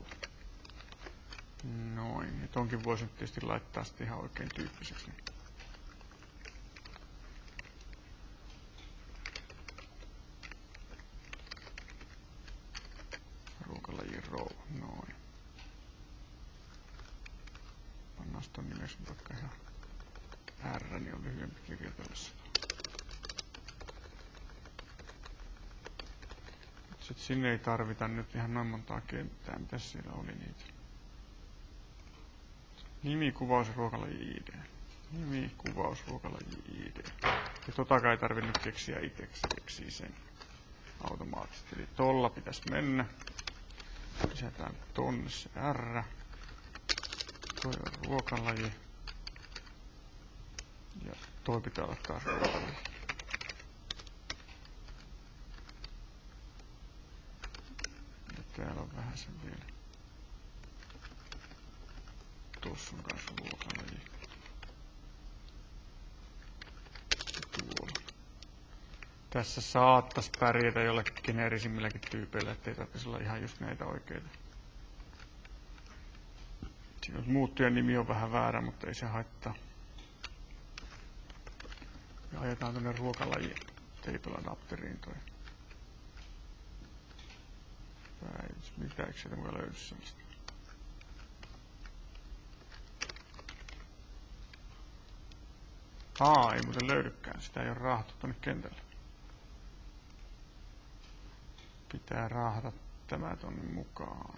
Noin. Ja tonkin voisi nyt tietysti laittaa sitten ihan oikein tyyppiseksi. Ruokalaji row. Noin. Pannaan ton nimeksi vaikka ihan R, niin on lyhyempi kirjoitellessa. Sitten sinne ei tarvita nyt ihan noin montaa kenttää. Mitäs siellä oli niitä? Nimi, kuvaus, ruokalaji, I D. Nimi, kuvaus, ruokalaji, I D. Ja totakaan ei tarvitse nyt keksiä itseksi. Keksii sen automaattisesti. Eli tolla pitäisi mennä. Lisätään tonne se R. Toi on ruokalaji. Ja toi pitää olla taas ruokalaji. Täällä on vähän sen vielä. Tuossa on kanssa ruokalaji. Tuolla. Tässä saattais pärjätä jollakin geneerisimmilläkin tyypeillä, ettei tarvitsisi olla ihan just näitä oikeita. Siinä muuttujan nimi on vähän väärä, mutta ei se haittaa. Ja ajetaan tuonne ruokalaji table-adapteriin toi päivitys. Mitä eikö sieltä mukaan löydy sellaista? Aa, ei muuten löydykään. Sitä ei ole raahattu tuonne kentälle. Pitää raahata tämä tonne mukaan.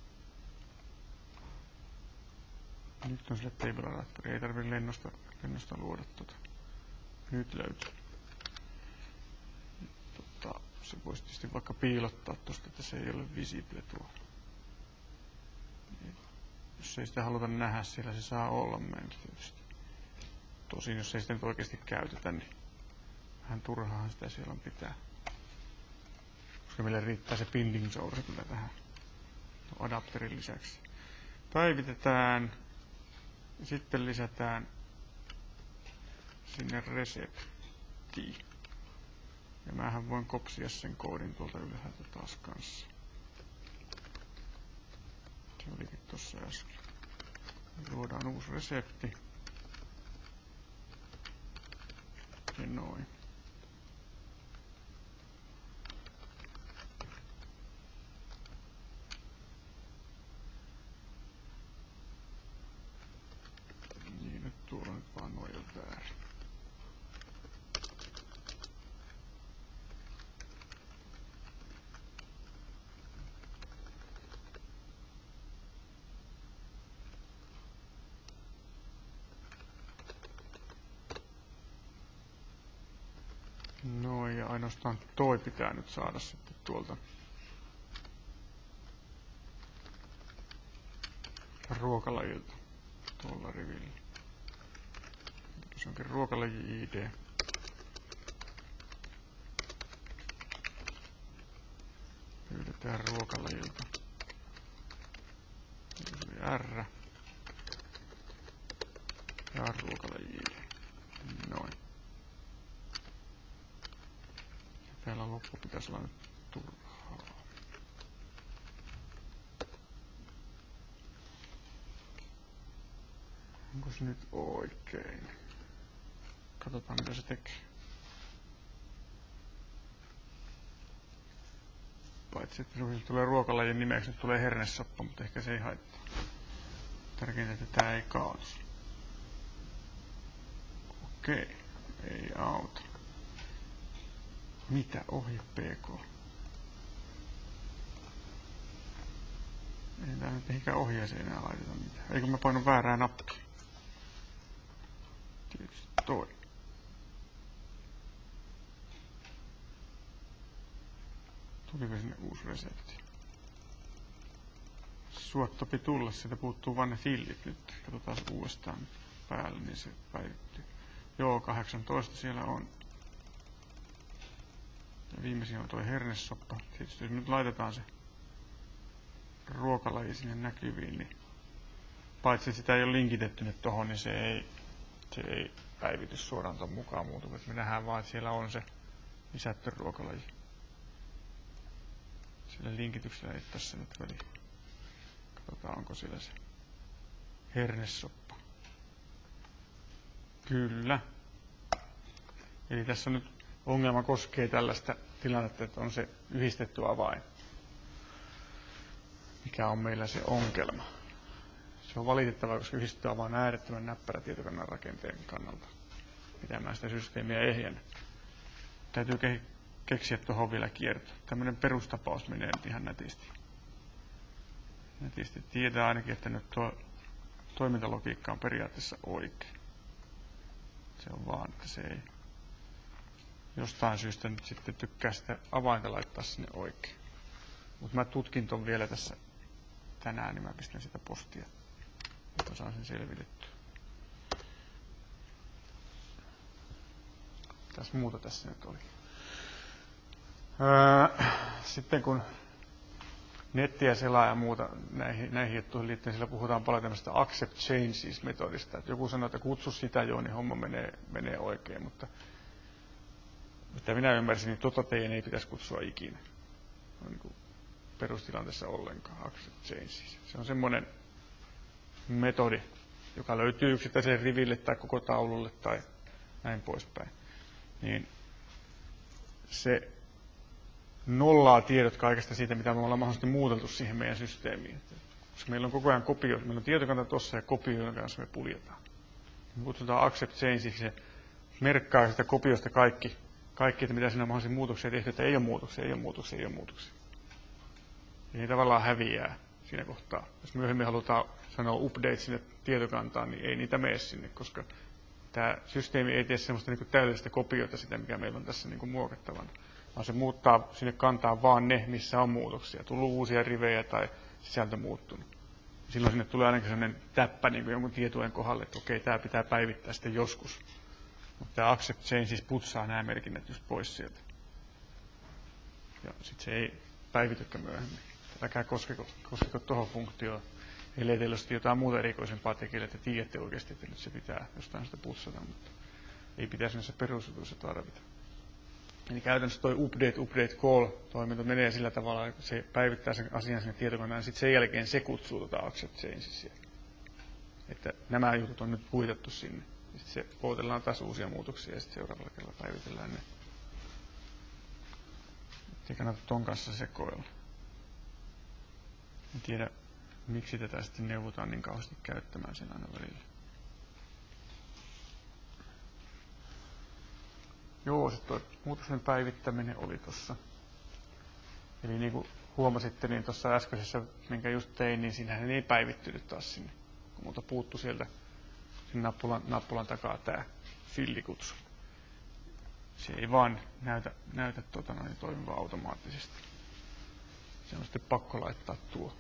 Nyt on sille table-adapteri. Ei tarvitse lennosta, lennosta luoda tota. Nyt löytyy. Tota, se voisi tietysti vaikka piilottaa tosta, että se ei ole visible tuolla. Jos ei sitä haluta nähdä, siellä se saa olla meillä tietysti. Tosin jos ei sitä nyt oikeasti käytetä, niin vähän turhaahan sitä siellä on pitää. Koska meille riittää se binding source kyllä tähän adapterin lisäksi. Päivitetään. Ja sitten lisätään sinne resepti. Ja mähän voin kopsia sen koodin tuolta ylhäältä taas kanssa. Se olikin tossa äsken. Luodaan uusi resepti. Ja noin. Niin, nyt tuolla nyt vaan noin on väärin. No ja ainoastaan toi pitää nyt saada sitten tuolta ruokalajilta tuolla rivillä. Se onkin ruokalaji I D. Pyydetään ruokalajilta. Se oli R. Ja ruokalaji I D. Noin. Täällä loppu pitäisi olla nyt turhaa. Onko se nyt oikein? Katsotaan mitä se tekee. Paitsi että se tulee ruokalajin nimeksi, nyt tulee hernesoppa, mutta ehkä se ei haittaa. Tärkeintä, että tää ei kaadu. Okei, ei auta. Mitä ohje P K? Ei tää nyt mihinkään ohjeeseen enää laiteta mitään. Eikö mä painun väärää nappia? Tietysti toi. Tuliko sinne uusi resepti? Suottopi tulla, sieltä puuttuu vain ne fillit nyt. Katsotaan uudestaan päälle, niin se päivittyy. Joo, kahdeksantoista siellä on. Ja viimeisin on toi hernesoppa. Tietysti jos nyt laitetaan se ruokalaji sinne näkyviin, niin paitsi sitä ei ole linkitetty nyt tohon, niin se ei, se ei päivity suoraan ton mukaan muutu. Me nähdään vaan, että siellä on se lisätty ruokalaji. Sillä linkityksellä ei tässä nyt väliä. Katsotaan, onko siellä se hernesoppa. Kyllä. Eli tässä on nyt ongelma koskee tällaista tilannetta, että on se yhdistetty avain. Mikä on meillä se ongelma? Se on valitettavaa, koska yhdistetty avain on äärettömän näppärä tietokannan rakenteen kannalta pitämään sitä systeemiä ehjänä. Täytyy ke- keksiä tuohon vielä kierto. Tämmöinen perustapaus menee nyt ihan nätisti. Nätisti tietää ainakin, että nyt tuo toimintalogiikka on periaatteessa oikein. Se on vaan, että se ei jostain syystä nyt sitten tykkää sitä avainta laittaa sinne oikein. Mutta mä tutkin ton vielä tässä tänään, niin mä pistän sitä postia, että saan sen selvitettyä. Mitäs muuta tässä nyt oli? Öö, sitten kun nettiä selaa ja muuta näihin, näihin juttuihin liittyen, sillä puhutaan paljon tämmöistä accept changes-metodista. Että joku sanoo, että kutsu sitä jo, niin homma menee, menee oikein, mutta mitä minä ymmärsin, niin tota teidän ei pitäisi kutsua ikinä. On niin kuin perustilanteessa ollenkaan accept changes. Se on semmoinen metodi, joka löytyy yksittäiselle riville tai koko taululle tai näin poispäin. niin se nollaa tiedot kaikesta siitä, mitä me ollaan mahdollisesti muuteltu siihen meidän systeemiin. Koska meillä on koko ajan kopio, meillä on tietokanta tuossa ja kopio, jonka kanssa me puljetaan. Me kutsutaan accept changeiksi, se merkkaa sitä kopiosta kaikki, kaikki, että mitä siinä on mahdollisia muutoksia tehty, että ei ole muutoksia, ei ole muutoksia, ei ole muutoksia. Ja ne tavallaan häviää siinä kohtaa. Jos myöhemmin halutaan sanoa update sinne tietokantaan, niin ei niitä mene sinne, koska tämä systeemi ei tee sellaista niin kuin täydellistä kopiota sitä, mikä meillä on tässä niin kuin muokattavana, vaan se muuttaa sinne kantaan vaan ne, missä on muutoksia. Tullut uusia rivejä tai sisältö muuttunut. Silloin sinne tulee ainakin sellainen täppä niin kuin jonkun tietojen kohdalle, että okei, tämä pitää päivittää sitten joskus. Mutta tämä accept change siis putsaa nämä merkinnät just pois sieltä. Ja sitten se ei päivitykään myöhemmin. Älkää koskeko, koskeko tuohon funktioon. Eli teillä olisi jotain muuta erikoisempaa tekijää, että tiedätte oikeasti, että nyt se pitää jostain sitä putsata, mutta ei pitäisi näissä perusjutuissa tarvita. Eli käytännössä tuo update, update call toiminto menee sillä tavalla, että se päivittää sen asian sinne tietokoneen, ja sitten sen jälkeen se kutsuu tuota accept changesia. Että nämä jutut on nyt puitettu sinne. Sitten se odotellaan taas uusia muutoksia, ja sitten seuraavalla kerralla päivitellään ne. Ei kannata ton kanssa sekoilla. En tiedä, miksi tätä sitten neuvotaan niin kauheasti käyttämään sen aina välillä. Joo, sitten tuo muutosten päivittäminen oli tuossa. Eli niin kuin huomasitte, niin tuossa äskeisessä, minkä just tein, niin siinähän ei päivittynyt taas sinne. Kun multa puuttui sieltä sen nappulan, nappulan takaa tämä fillikutsu. Se ei vaan näytä, näytä tota noin toimiva automaattisesti. Se on sitten pakko laittaa tuo.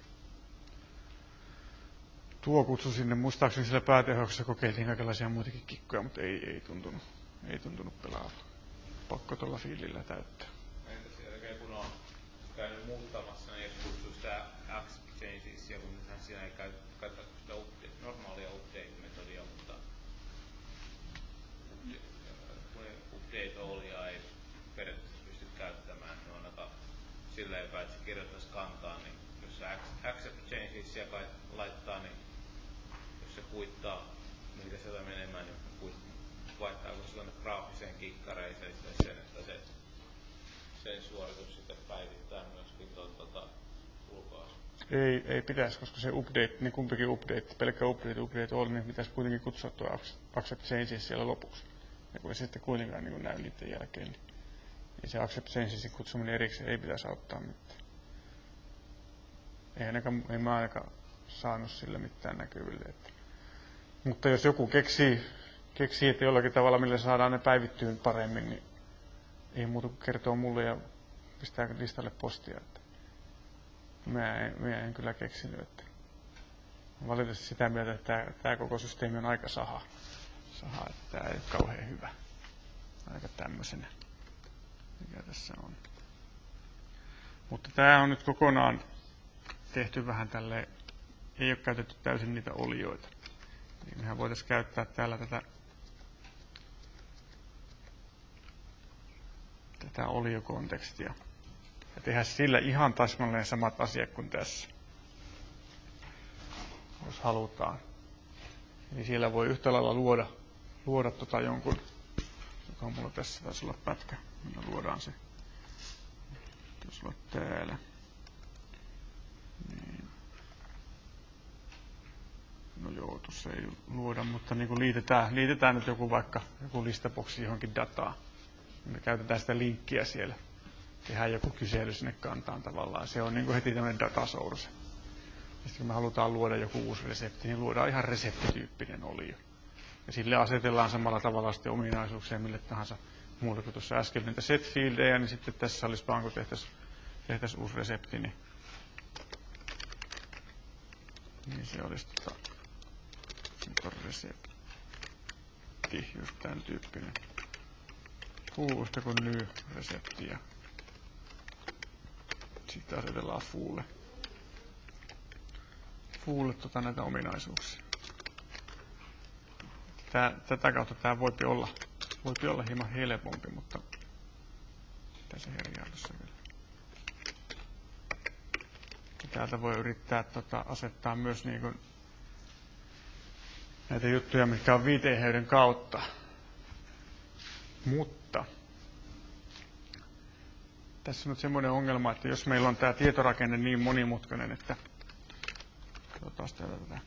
Tuo kutsu sinne. Muistaakseni siellä päätehoksessa kokeiltiin kaikenlaisia muitakin kikkoja, mutta ei, ei tuntunut, ei tuntunut pelaavan. Pakko tuolla fiilillä täyttää. Entä siellä, kun on käynyt muuttamassa, niin jos kutsuu sitä accept changes, ja kun siinä ei käytä sitä update, normaalia update-metodia, mutta kun update allia ei periaatteessa pysty käyttämään, niin on aika sillä jopa, että se kirjoittaisi kantaa, niin jos se accept changes laittaa, niin jos se kuittaa, mikä sieltä menemään, niin vaihtaako sellainen graafiseen kikkareiseen sen, että se, sen suoritus sitten päivittää myöskin tuota ulkoasun. Ei, ei pitäisi, koska se update, niin kumpikin update, pelkkä update, update all, niin pitäisi kuitenkin kutsua tuo accept changes siellä lopuksi. Ja kun ei se sitten kuitenkaan niin näy niiden jälkeen, niin, niin se accept changesin kutsuminen erikseen ei pitäisi auttaa mitään. Ei, ainakaan, ei mä ainakaan saanut sillä mitään näkyville. Että. Mutta jos joku keksii, keksii, että jollakin tavalla, millä saadaan ne päivittyyn paremmin, niin ei muuta kuin kertoo mulle ja pistää listalle postia. Että mä, en, mä en kyllä keksinyt. Että valitettavasti sitä mieltä, että tämä, tämä koko systeemi on aika saha. saha että tämä ei ole kauhean hyvä. Aika tämmöisenä, mikä tässä on. Mutta tämä on nyt kokonaan tehty vähän tälleen, ei ole käytetty täysin niitä olioita. Niin mehän voitaisiin käyttää täällä tätä, tätä oliokontekstia ja tehdä sillä ihan täsmälleen samat asiat kuin tässä, jos halutaan. Eli siellä voi yhtä lailla luoda, luoda tota jonkun, joka on mulla tässä, taisi olla pätkä, millä luodaan se. Taisi olla täällä. Niin. No joo, tuossa ei luoda, mutta niin kuin liitetään, liitetään nyt joku vaikka joku listaboksi johonkin dataan. Me käytetään sitä linkkiä siellä. Tehdään joku kysely sinne kantaan tavallaan. Se on niin kuin heti tämmöinen datasource. Ja sitten kun me halutaan luoda joku uusi resepti, niin luodaan ihan reseptityyppinen olio. Ja sille asetellaan samalla tavalla sitten ominaisuuksia mille tahansa muuta kuin tuossa äsken niitä set-fieldeja, niin sitten tässä olisi vaan kun tehtäisiin tehtäisi uusi resepti, niin, niin se olisi tota, resepti, just tämän tyyppinen. Fuusta kuin new resepti ja sitten asetellaan fuulle. Fuulle tota näitä ominaisuuksia. Tää, tätä kautta tämä voipi olla, voipi olla hieman helpompi, mutta mitä se herjaa tuossa vielä. Ja täältä voi yrittää tota, asettaa myös niin kuin näitä juttuja, mitkä on viiteheyden kautta. Mutta tässä on nyt semmoinen ongelma, että jos meillä on tämä tietorakenne niin monimutkainen, että katsotaan tätä.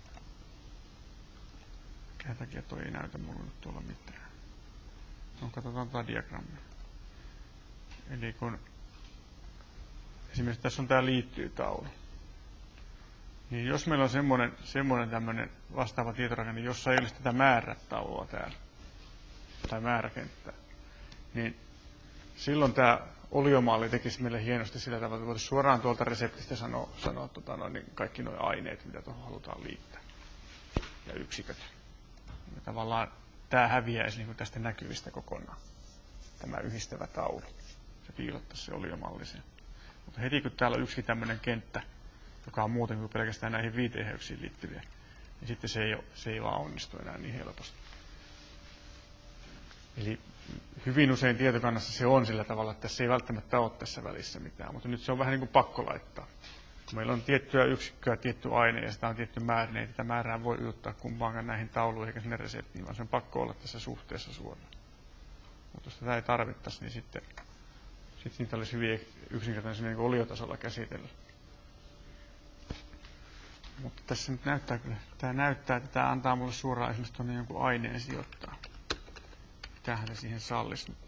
Mikä takia toi ei näytä mulle nyt tuolla mitään. No, katsotaan tätä diagrammia. Eli kun esimerkiksi tässä on tämä liittyy-taulu. Niin jos meillä on semmoinen, semmoinen tämmöinen vastaava tietorakenne, jossa ei olisi tätä määrätaulua täällä, tai määräkenttää, niin silloin tämä oliomalli tekisi meille hienosti sillä tavalla, että voitaisiin suoraan tuolta reseptistä sanoa, sanoa tota, no, niin kaikki nuo aineet, mitä tuohon halutaan liittää, ja yksiköt. Ja tavallaan tämä häviäisi niin kuin tästä näkyvistä kokonaan, tämä yhdistävä taulu. Se piilottaisi se oliomalliseen. Mutta heti kun täällä on yksi tämmöinen kenttä, joka on muuten kuin pelkästään näihin viiteheyksiin liittyviä, niin sitten se ei, se ei vaan onnistu enää niin helposti. Eli hyvin usein tietokannassa se on sillä tavalla, että se ei välttämättä ole tässä välissä mitään, mutta nyt se on vähän niin kuin pakko laittaa. Kun meillä on tiettyä yksikköä, tietty aine ja sitä on tietty määrä, niin tätä määrää voi yltää kumpaankaan näihin tauluihin eikä sinne reseptiin, vaan se on pakko olla tässä suhteessa suoraan. Mutta jos tätä ei tarvittaisi, niin sitten, sitten niitä olisi hyvin yksinkertaisesti niin kuin oliotasolla käsitellä. Mutta tässä nyt näyttää kyllä, tämä näyttää, että tämä antaa mulle suoraan esimerkiksi tuonne jonkun aineen sijoittaa. Mitähän se siihen sallisi nyt?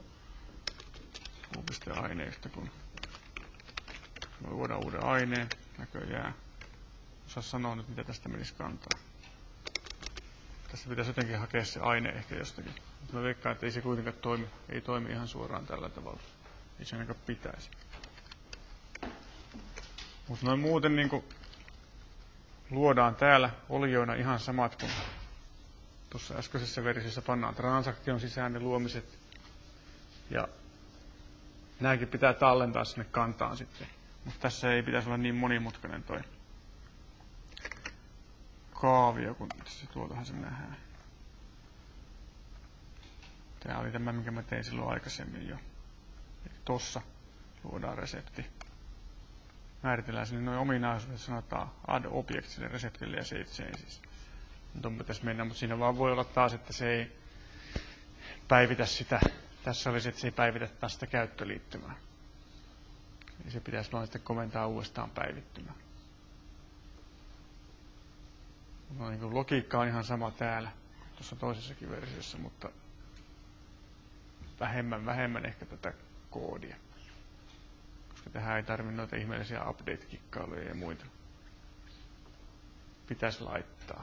Puupisteaineista, kun voi luoda uuden aineen näköjään. Osaa sanoa nyt, mitä tästä menisi kantaa. Tässä pitäisi jotenkin hakea se aine ehkä jostakin. Mutta mä veikkaan, että ei se kuitenkaan toimi, ei toimi ihan suoraan tällä tavalla. Ei se ainakaan pitäisi. Mutta noin muuten niin kuin luodaan täällä olioina ihan samat kuin tuossa äskeisessä versiossa. Pannaan transaktion sisään ne luomiset. Ja nämäkin pitää tallentaa sinne kantaan sitten. Mutta tässä ei pitäisi olla niin monimutkainen toi kaavio, kun se tuoltahan se nähdään. Tämä oli tämä, minkä mä tein silloin aikaisemmin jo. Eli tossa luodaan resepti. Määritellään sinne noin ominaisuudet, sanotaan add object sille reseptille ja save changes. Nyt on pitäisi mennä, mutta siinä vaan voi olla taas, että se ei päivitä sitä. Tässä olisi, että se ei päivitä taas sitä käyttöliittymää. Eli se pitäisi vaan sitten komentaa uudestaan päivittymään. No, niin kuin logiikka on ihan sama täällä kuin tuossa toisessakin versiossa, mutta vähemmän, vähemmän ehkä tätä koodia. Koska tähän ei tarvitse noita ihmeellisiä update-kikkailuja ja muita. Pitäisi laittaa.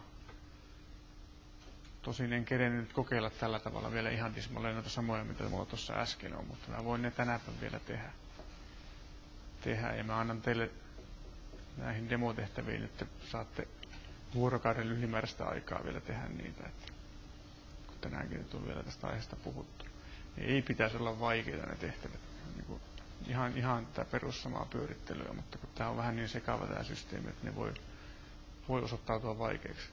Tosin en kerennyt nyt kokeilla tällä tavalla vielä ihan tismalleen noita samoja, mitä mulla tuossa äsken on, mutta mä voin ne tänäpä vielä tehdä. tehdä. Ja mä annan teille näihin demotehtäviin, että saatte vuorokauden ylimääräistä aikaa vielä tehdä niitä. Että kun tänäänkin nyt on vielä tästä aiheesta puhuttu, niin ei pitäisi olla vaikeita ne tehtävät. Niin kuin ihan, ihan tätä perussamaa pyörittelyä, mutta kun tämä on vähän niin sekava tämä systeemi, että ne voi, voi osoittautua vaikeiksi.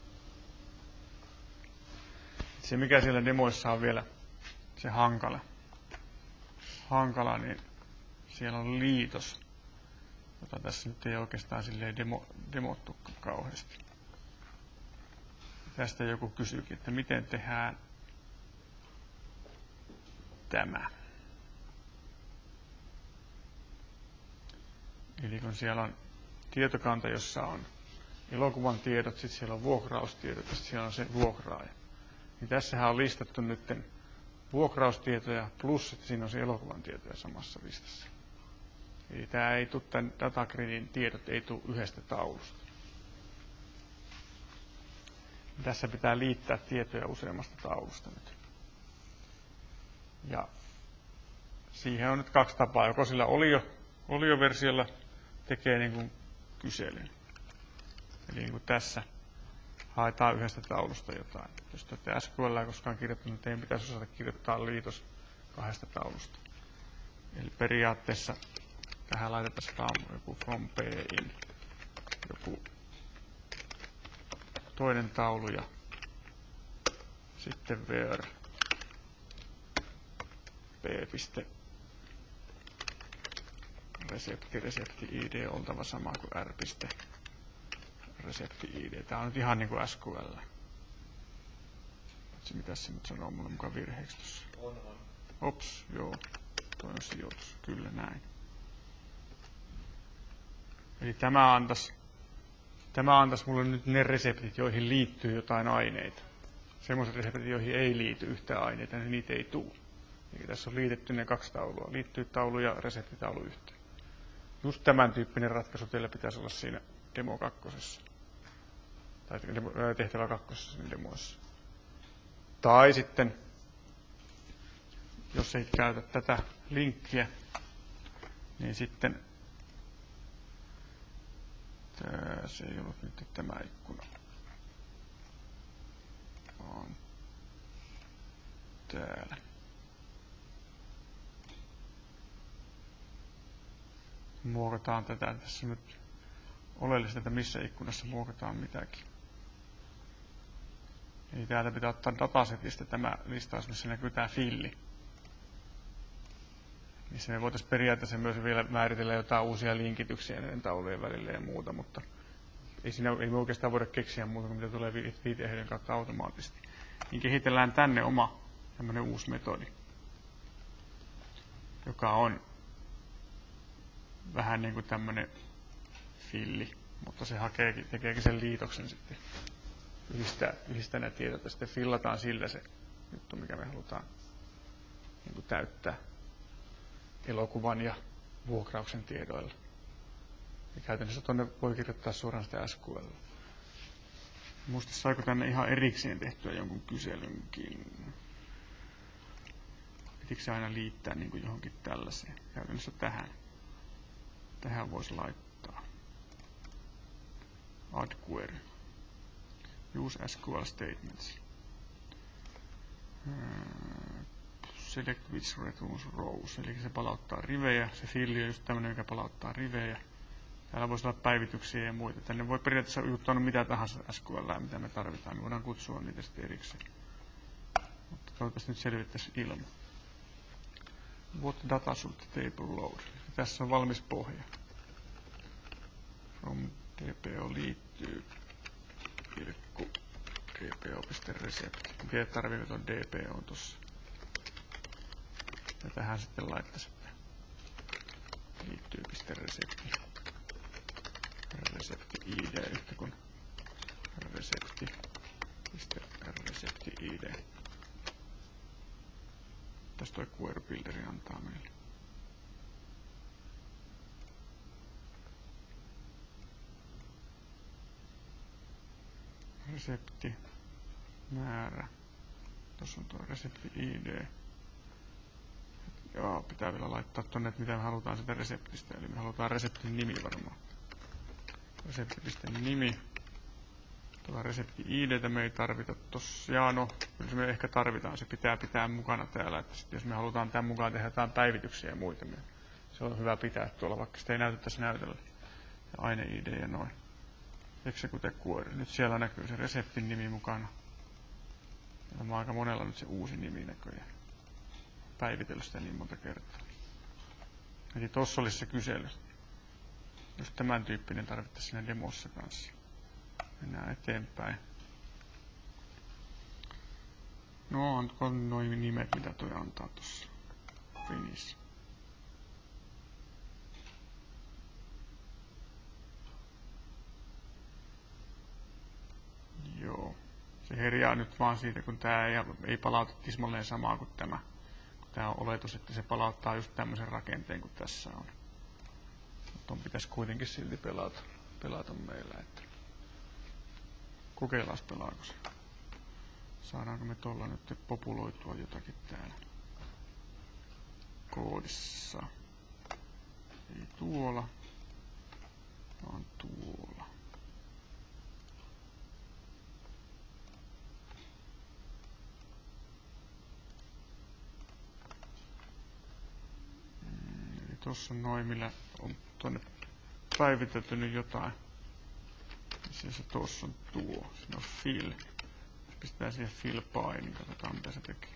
Se mikä siellä demoissa on vielä se hankala, hankala niin siellä on liitos, jota tässä nyt ei oikeastaan silleen demo, demottu kauheasti. Tästä joku kysyykin, että miten tehdään tämä. Eli kun siellä on tietokanta, jossa on elokuvan tiedot, sitten siellä on vuokraustiedot ja sitten siellä on se vuokraaja. Niin tässähän on listattu nyt vuokraustietoja plus, että siinä on se elokuvan tietoja samassa listassa. Eli tämä ei tule, tämän datagridin tiedot ei tule yhdestä taulusta. Tässä pitää liittää tietoja useammasta taulusta nyt. Ja siihen on nyt kaksi tapaa. Joko sillä olio, olioversiolla tekee niin kuin kyselyn. Eli niin kuin tässä haetaan yhdestä taulusta jotain. Jos te olette S Q L koskaan kirjoittanut, niin teidän pitäisi osata kirjoittaa liitos kahdesta taulusta. Eli periaatteessa tähän laitetaan joku from P in, joku toinen taulu ja sitten where p. resepti, resepti I D oltava sama kuin r. resepti I D. Tämä on nyt ihan niin kuin S Q L. Se mitä se nyt sanoo mulle mukaan virheeksi tossa? On, on. Ops, joo. Toi on sijoitus. Kyllä näin. Eli tämä antaisi, tämä antaisi mulle nyt ne reseptit, joihin liittyy jotain aineita. Semmoiset reseptit, joihin ei liity yhtään aineita, niin niitä ei tule. Eli tässä on liitetty ne kaksi taulua. Liittyy taulu ja reseptitaulu yhteen. Just tämän tyyppinen ratkaisu teillä pitäisi olla siinä demo kakkosessa. Tai tehtävä kakkosessa siinä demoissa. Tai sitten, jos ei käytä tätä linkkiä, niin sitten tää, se ei ollut nyt tämä ikkuna, vaan täällä. Muokataan tätä. Tässä on nyt oleellista, että missä ikkunassa muokataan mitäkin. Eli täältä pitää ottaa datasetistä tämä listaus, missä näkyy tämä filli. Missä me voitaisiin periaatteessa myös vielä määritellä jotain uusia linkityksiä näiden taulujen välillä ja muuta, mutta ei, siinä, ei me oikeastaan voida keksiä muuta kuin mitä tulee viiteheiden kautta automaattisesti. Niin kehitellään tänne oma tämmöinen uusi metodi, joka on vähän niin kuin tämmöinen filli, mutta se hakeekin, tekeekin sen liitoksen sitten. Yhdistää, yhdistää nämä tiedot ja sitten fillataan sillä se juttu, mikä me halutaan niin kuin täyttää elokuvan ja vuokrauksen tiedoilla. Ja käytännössä tuonne voi kirjoittaa suoraan sitä S Q L. Muista saiko tänne ihan erikseen tehtyä jonkun kyselynkin. Pitikö se aina liittää niin kuin johonkin tällaiseen? Käytännössä tähän. Tähän voisi laittaa. Add query. Use S Q L statements. Select which returns rows. Eli se palauttaa rivejä. Se filli on just tämmöinen, mikä palauttaa rivejä. Täällä voisi olla päivityksiä ja muita. Tänne voi periaatteessa juttua mitä tahansa S Q L, mitä me tarvitaan. Me voidaan kutsua niitä sitten erikseen. Mutta toivottavasti nyt selvittäisi ilman. What data should the table load? Ja tässä on valmis pohja. From D P O liittyy pilkku dpo.recept. En tiedä tarviiko tuon D P O tuossa. Ja tähän sitten laittaisi, että liittyy.resepti. Resepti I D yhtä kuin resepti. Resepti I D. Tästä toi query builderi antaa meille. Resepti, määrä. Tuossa on tuo resepti I D. Joo, pitää vielä laittaa tonne, että mitä me halutaan sitä reseptistä. Eli me halutaan reseptin nimi varmaan. Resepti.nimi. Tuolla resepti I D:tä me ei tarvita tossa. Jaa, no, kyllä me ehkä tarvitaan. Se pitää pitää mukana täällä. Että sit jos me halutaan tämän mukaan tehdä jotain päivityksiä ja muita, niin se on hyvä pitää tuolla, vaikka sitä ei näytä tässä näytöllä. Ja aine I D ja noin. Execute query. Nyt siellä näkyy se reseptin nimi mukana. Ja on aika monella nyt se uusi nimi näköjään. Päivitellyt sitä niin monta kertaa. Eli tossa olisi se kysely. Jos tämän tyyppinen tarvittaisiin siinä demossa kanssa. Mennään eteenpäin. No, on noin nimet, mitä toi antaa tuossa. Finish. Joo. Se herjaa nyt vaan siitä, kun tää ei, ei palauta tismalleen samaa kuin tämä. Kun tää on oletus, että se palauttaa just tämmöisen rakenteen kuin tässä on. Mutta on pitäisi kuitenkin silti pelata, pelata meillä. Että kokeillaan pelaako se. Saadaanko me tuolla nyt populoitua jotakin täällä koodissa. Ei tuolla, vaan tuolla. Eli tossa on noin, millä on tuonne päivitetty nyt jotain. Ja se tossa on tuo. Siinä on fill. Jos pistetään siihen fill by, niin katsotaan mitä se tekee.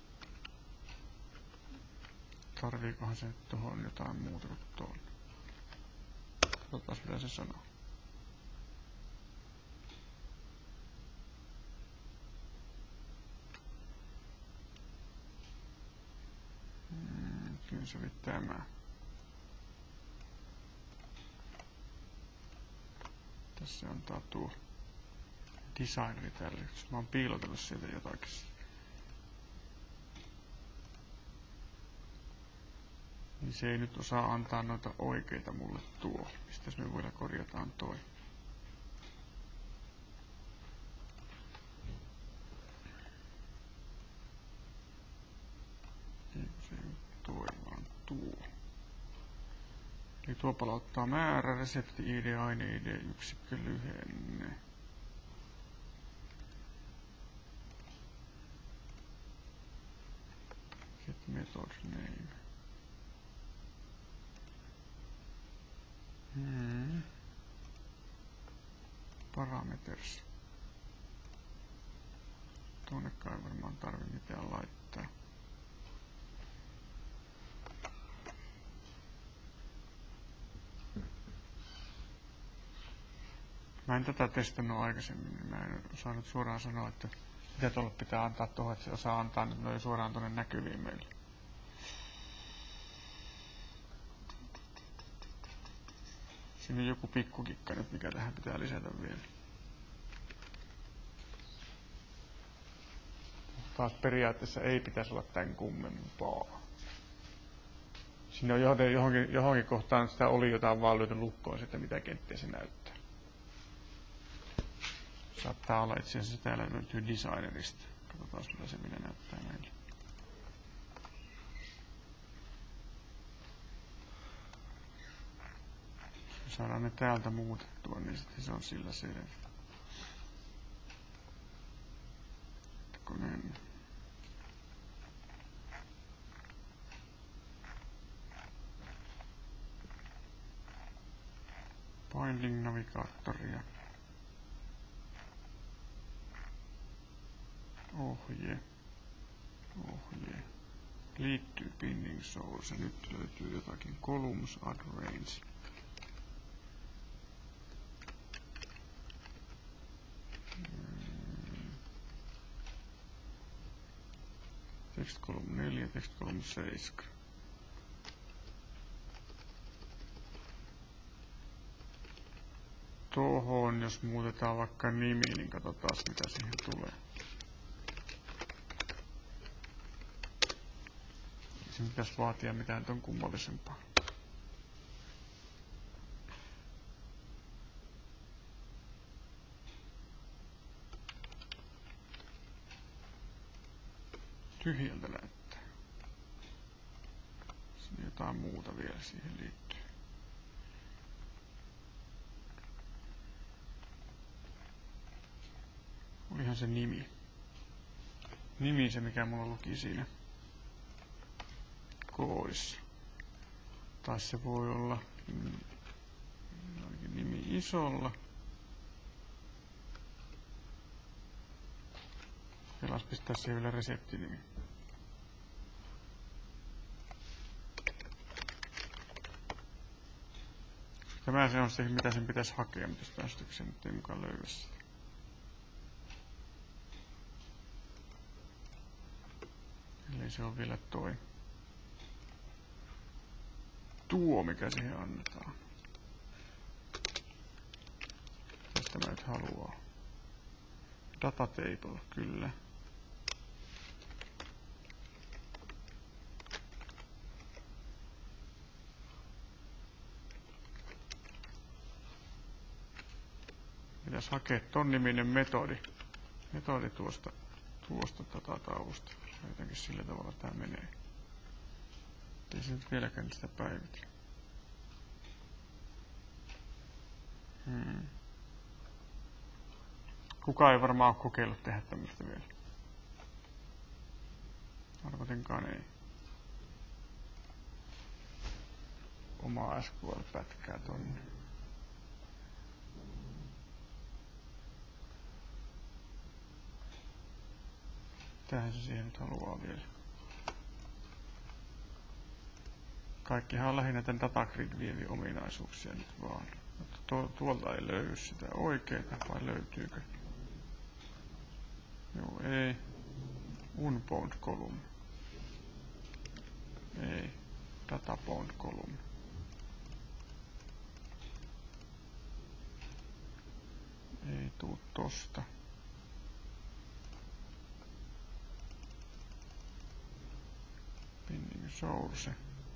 Tarviikohan se nyt tuohon jotain muuta kuin tuolla? Katsotaan mitä se sanoo. Hmm, kyllä se oli tämä. Tässä on tää tuo designeri tälle. Mä oon piilotellut sieltä jotakin. Niin se ei nyt osaa antaa noita oikeita mulle tuo. Mistäs me vielä korjataan toi? Ei se ei toi vaan tuo. Eli tuo palauttaa määrä, resepti, I D, aine, I D, yksikkö, lyhenne. Sitten method name. Hmm. Parameters. Tuonnekaan ei varmaan tarvi mitään laittaa. Mä en tätä testannut aikaisemmin, niin mä en osaa nyt suoraan sanoa, että mitä tuolle pitää antaa tuohon, että se osaa antaa nyt noin suoraan tuonne näkyviin meille. Siinä on joku pikkukikka nyt, mikä tähän pitää lisätä vielä. Taas periaatteessa ei pitäisi olla tän kummempaa. Siinä on johonkin, johonkin kohtaan sitä oli jotain vaan lyöty lukkoon sitten, mitä kenttiä se näyttää. Saattaa olla itse asiassa täällä löytyy designerista. Katsotaan mitä se vielä näyttää meille. Saadaan ne täältä muutettua, niin sitten se on sillä selvä. Koneen. Binding navigaattoria. Ohje. Ohje. Liittyy binding source. Nyt löytyy jotakin columns add range. Text column neljä, text column seitsemän. Tuohon, jos muutetaan vaikka nimi, niin katsotaan mitä siihen tulee. Se pitäisi vaatia mitään ton kummallisempaa. Tyhjältä näyttää. Siinä jotain muuta vielä siihen liittyy. Olihan se nimi. Nimi se mikä mulla luki siinä koodissa. Tai se voi olla nimi isolla. Pelas pistää siihen vielä reseptinimi. Tämä se on se, mitä sen pitäisi hakea, mutta jos päästöksiä nyt ei mukaan löydä sitä. Eli se on vielä toi. Tuo, mikä siihen annetaan. Tästä mä nyt haluaa. Data table, kyllä. Pitäisi hakea ton niminen metodi. Metodi tuosta, tuosta datatausta. Jotenkin sillä tavalla tää menee. Ei se nyt vieläkään sitä päivitä. Hmm. Kukaan ei varmaan ole kokeillut tehdä tämmöistä vielä. Arvatenkaan ei. Omaa S Q L-pätkää tonne. Mitähän se siihen nyt haluaa vielä? Kaikkihan on lähinnä tämän datagrid vieviä ominaisuuksia nyt vaan. Mutta to, tuolta ei löydy sitä oikeeta, vai löytyykö? Joo, ei. Unbound column. Ei. Databound column. Ei tuu tosta. Pinning source.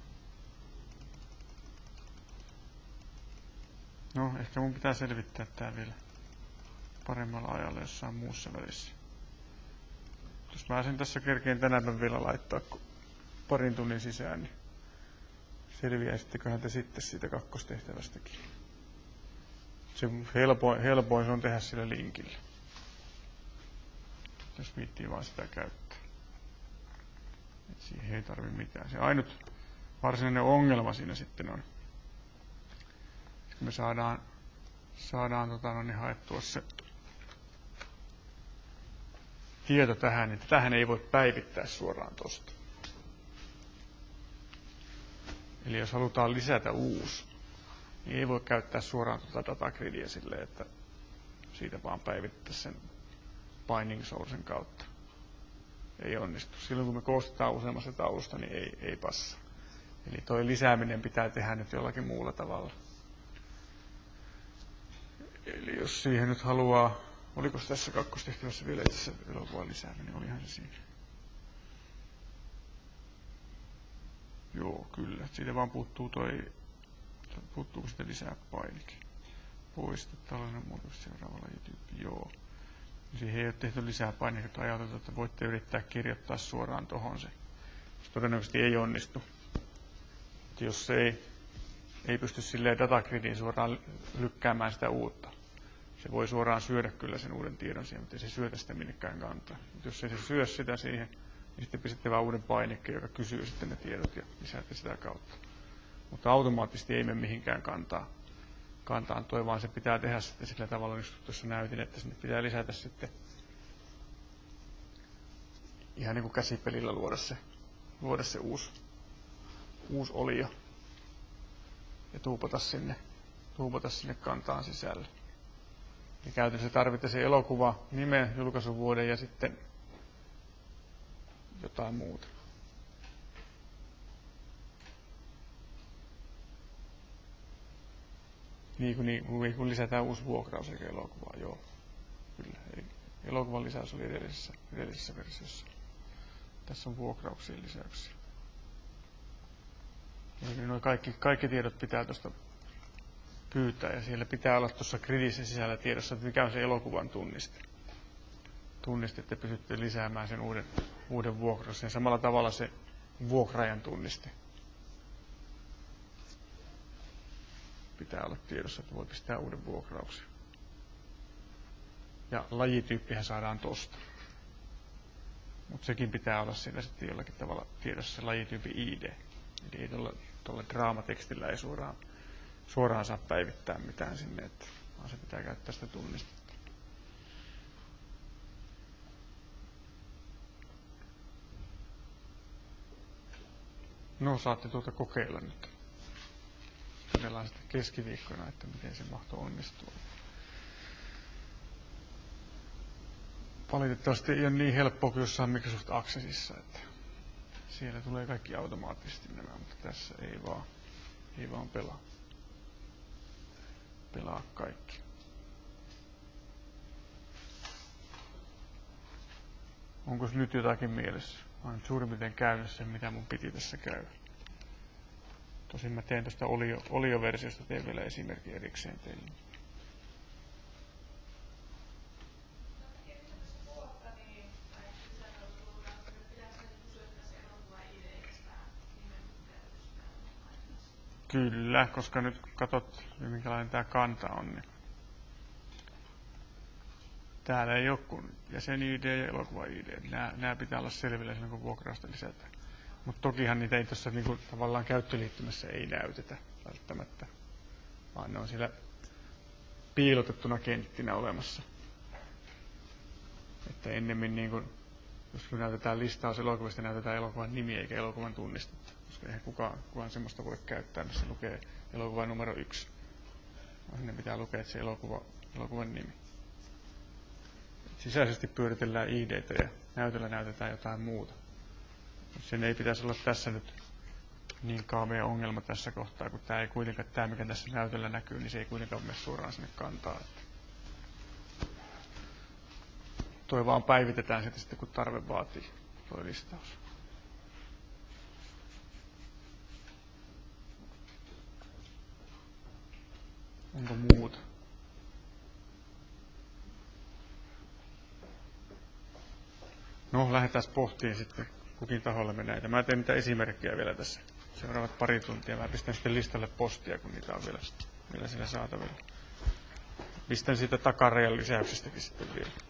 No, ehkä mun pitää selvittää tää vielä paremmalla ajalla jossain muussa välissä. Jos mä sen tässä kerkeen tänään vielä laittaa parin tunnin sisään, niin selviäisitteköhän te sitten siitä kakkostehtävästäkin. Se helpoin, helpoin se on tehdä sillä linkillä, jos viittii vaan sitä käyttää. Et siihen ei tarvi mitään. Se ainut varsinainen ongelma siinä sitten on, kun me saadaan, saadaan tota, no niin haettua se tieto tähän, niin tähän ei voi päivittää suoraan tuosta. Eli jos halutaan lisätä uusi, niin ei voi käyttää suoraan tuota datagridia silleen, että siitä vaan päivittää sen binding sourcen kautta. Ei onnistu. Silloin kun me koostetaan useammasta taulusta, niin ei, ei passa. Eli toi lisääminen pitää tehdä nyt jollakin muulla tavalla. Eli jos siihen nyt haluaa, oliko tässä kakkostehtävässä vielä itse asiassa elokuvan lisääminen, olihan se siinä. Joo, kyllä. Siitä vaan puuttuu toi, puuttuu sitten lisää painike. Poista tällainen muutos seuraavalla YouTube. Joo. Siihen ei ole tehty lisää painiketta, ajateltu, että voitte yrittää kirjoittaa suoraan tohon se. Se todennäköisesti ei onnistu. Että jos se ei, ei pysty silleen datagridiin suoraan lykkäämään sitä uutta. Se voi suoraan syödä kyllä sen uuden tiedon siihen, mutta ei se syötä sitä minnekään kantaa. Mutta jos ei se syö sitä siihen, niin sitten pistätte vaan uuden painikkeen, joka kysyy sitten ne tiedot ja lisäätte sitä kautta. Mutta automaattisesti ei mene mihinkään kantaa. kantaan toi, vaan se pitää tehdä sitten sillä tavalla, niin tuossa näytin, että sinne pitää lisätä sitten ihan niin kuin käsipelillä luoda se, luoda se uusi, uusi olio ja tuupata sinne, tuupata sinne kantaan sisälle. Ja käytännössä tarvitaan se elokuva, nimen, julkaisuvuoden ja sitten jotain muuta. Niin kuin, niin, kun lisätään uusi vuokraus eikä elokuvaa, joo. Kyllä. Eli elokuvan lisäys oli edellisessä, edellisessä versiossa. Tässä on vuokrauksien lisäyksiä. Eli nuo kaikki, kaikki tiedot pitää tuosta pyytää ja siellä pitää olla tuossa gridissä sisällä tiedossa, että mikä on se elokuvan tunniste. Tunniste, että pystytte lisäämään sen uuden, uuden vuokrauksen. Samalla tavalla se vuokraajan tunniste. Pitää olla tiedossa, että voi pistää uuden vuokrauksen. Ja lajityyppihän saadaan tosta. Mutta sekin pitää olla siinä sitten jollakin tavalla tiedossa se lajityyppi I D. Eli ei tuolla, tuolla draamatekstillä ei suoraan, suoraan saa päivittää mitään sinne, että, vaan se pitää käyttää sitä tunnistetta. No, saatte tuota kokeilla nyt. Kokeillaan sitten keskiviikkona, että miten se mahtoi onnistua. Valitettavasti ei ole niin helppoa kuin jossain Microsoft Accessissa, että siellä tulee kaikki automaattisesti nämä, mutta tässä ei vaan, ei vaan pelaa. Pelaa kaikki. Onko nyt jotakin mielessä? Mä oon suurin piirtein käynyt sen, mitä mun piti tässä käydä. Tosin mä teen tuosta olio, olioversiosta, teen vielä esimerkki erikseen teille. Kyllä, koska nyt kun katsot, minkälainen tämä kanta on, niin täällä ei ole kuin jäsen-I D ja elokuva-I D. Nämä, nämä pitää olla selvillä silloin, kun vuokrausta lisätään. Mutta tokihan niitä ei tuossa niinku, tavallaan käyttöliittymässä ei näytetä välttämättä, vaan ne on siellä piilotettuna kenttinä olemassa. Että ennemmin, niin kuin, jos näytetään listaus elokuvista, näytetään elokuvan nimi eikä elokuvan tunnistetta. koska eihän kukaan, kukaan semmoista voi käyttää, missä lukee elokuva numero yksi. Sinne pitää lukea, että se elokuva, elokuvan nimi. Sisäisesti pyöritellään I D:tä ja näytöllä näytetään jotain muuta. Sen ei pitäisi olla tässä nyt niin kaamea ongelma tässä kohtaa, kun tämä ei kuitenkaan, tämä mikä tässä näytöllä näkyy, niin se ei kuitenkaan mene suoraan sinne kantaa. Toi vaan päivitetään sitä sitten, kun tarve vaatii, toi listaus. Onko muuta? No, lähdetään pohtiin sitten kukin taholle me näitä. Mä teen niitä esimerkkejä vielä tässä seuraavat pari tuntia. Mä pistän sitten listalle postia, kun niitä on vielä, vielä siinä saatavilla. Pistän siitä takarajan lisäyksestäkin sitten vielä.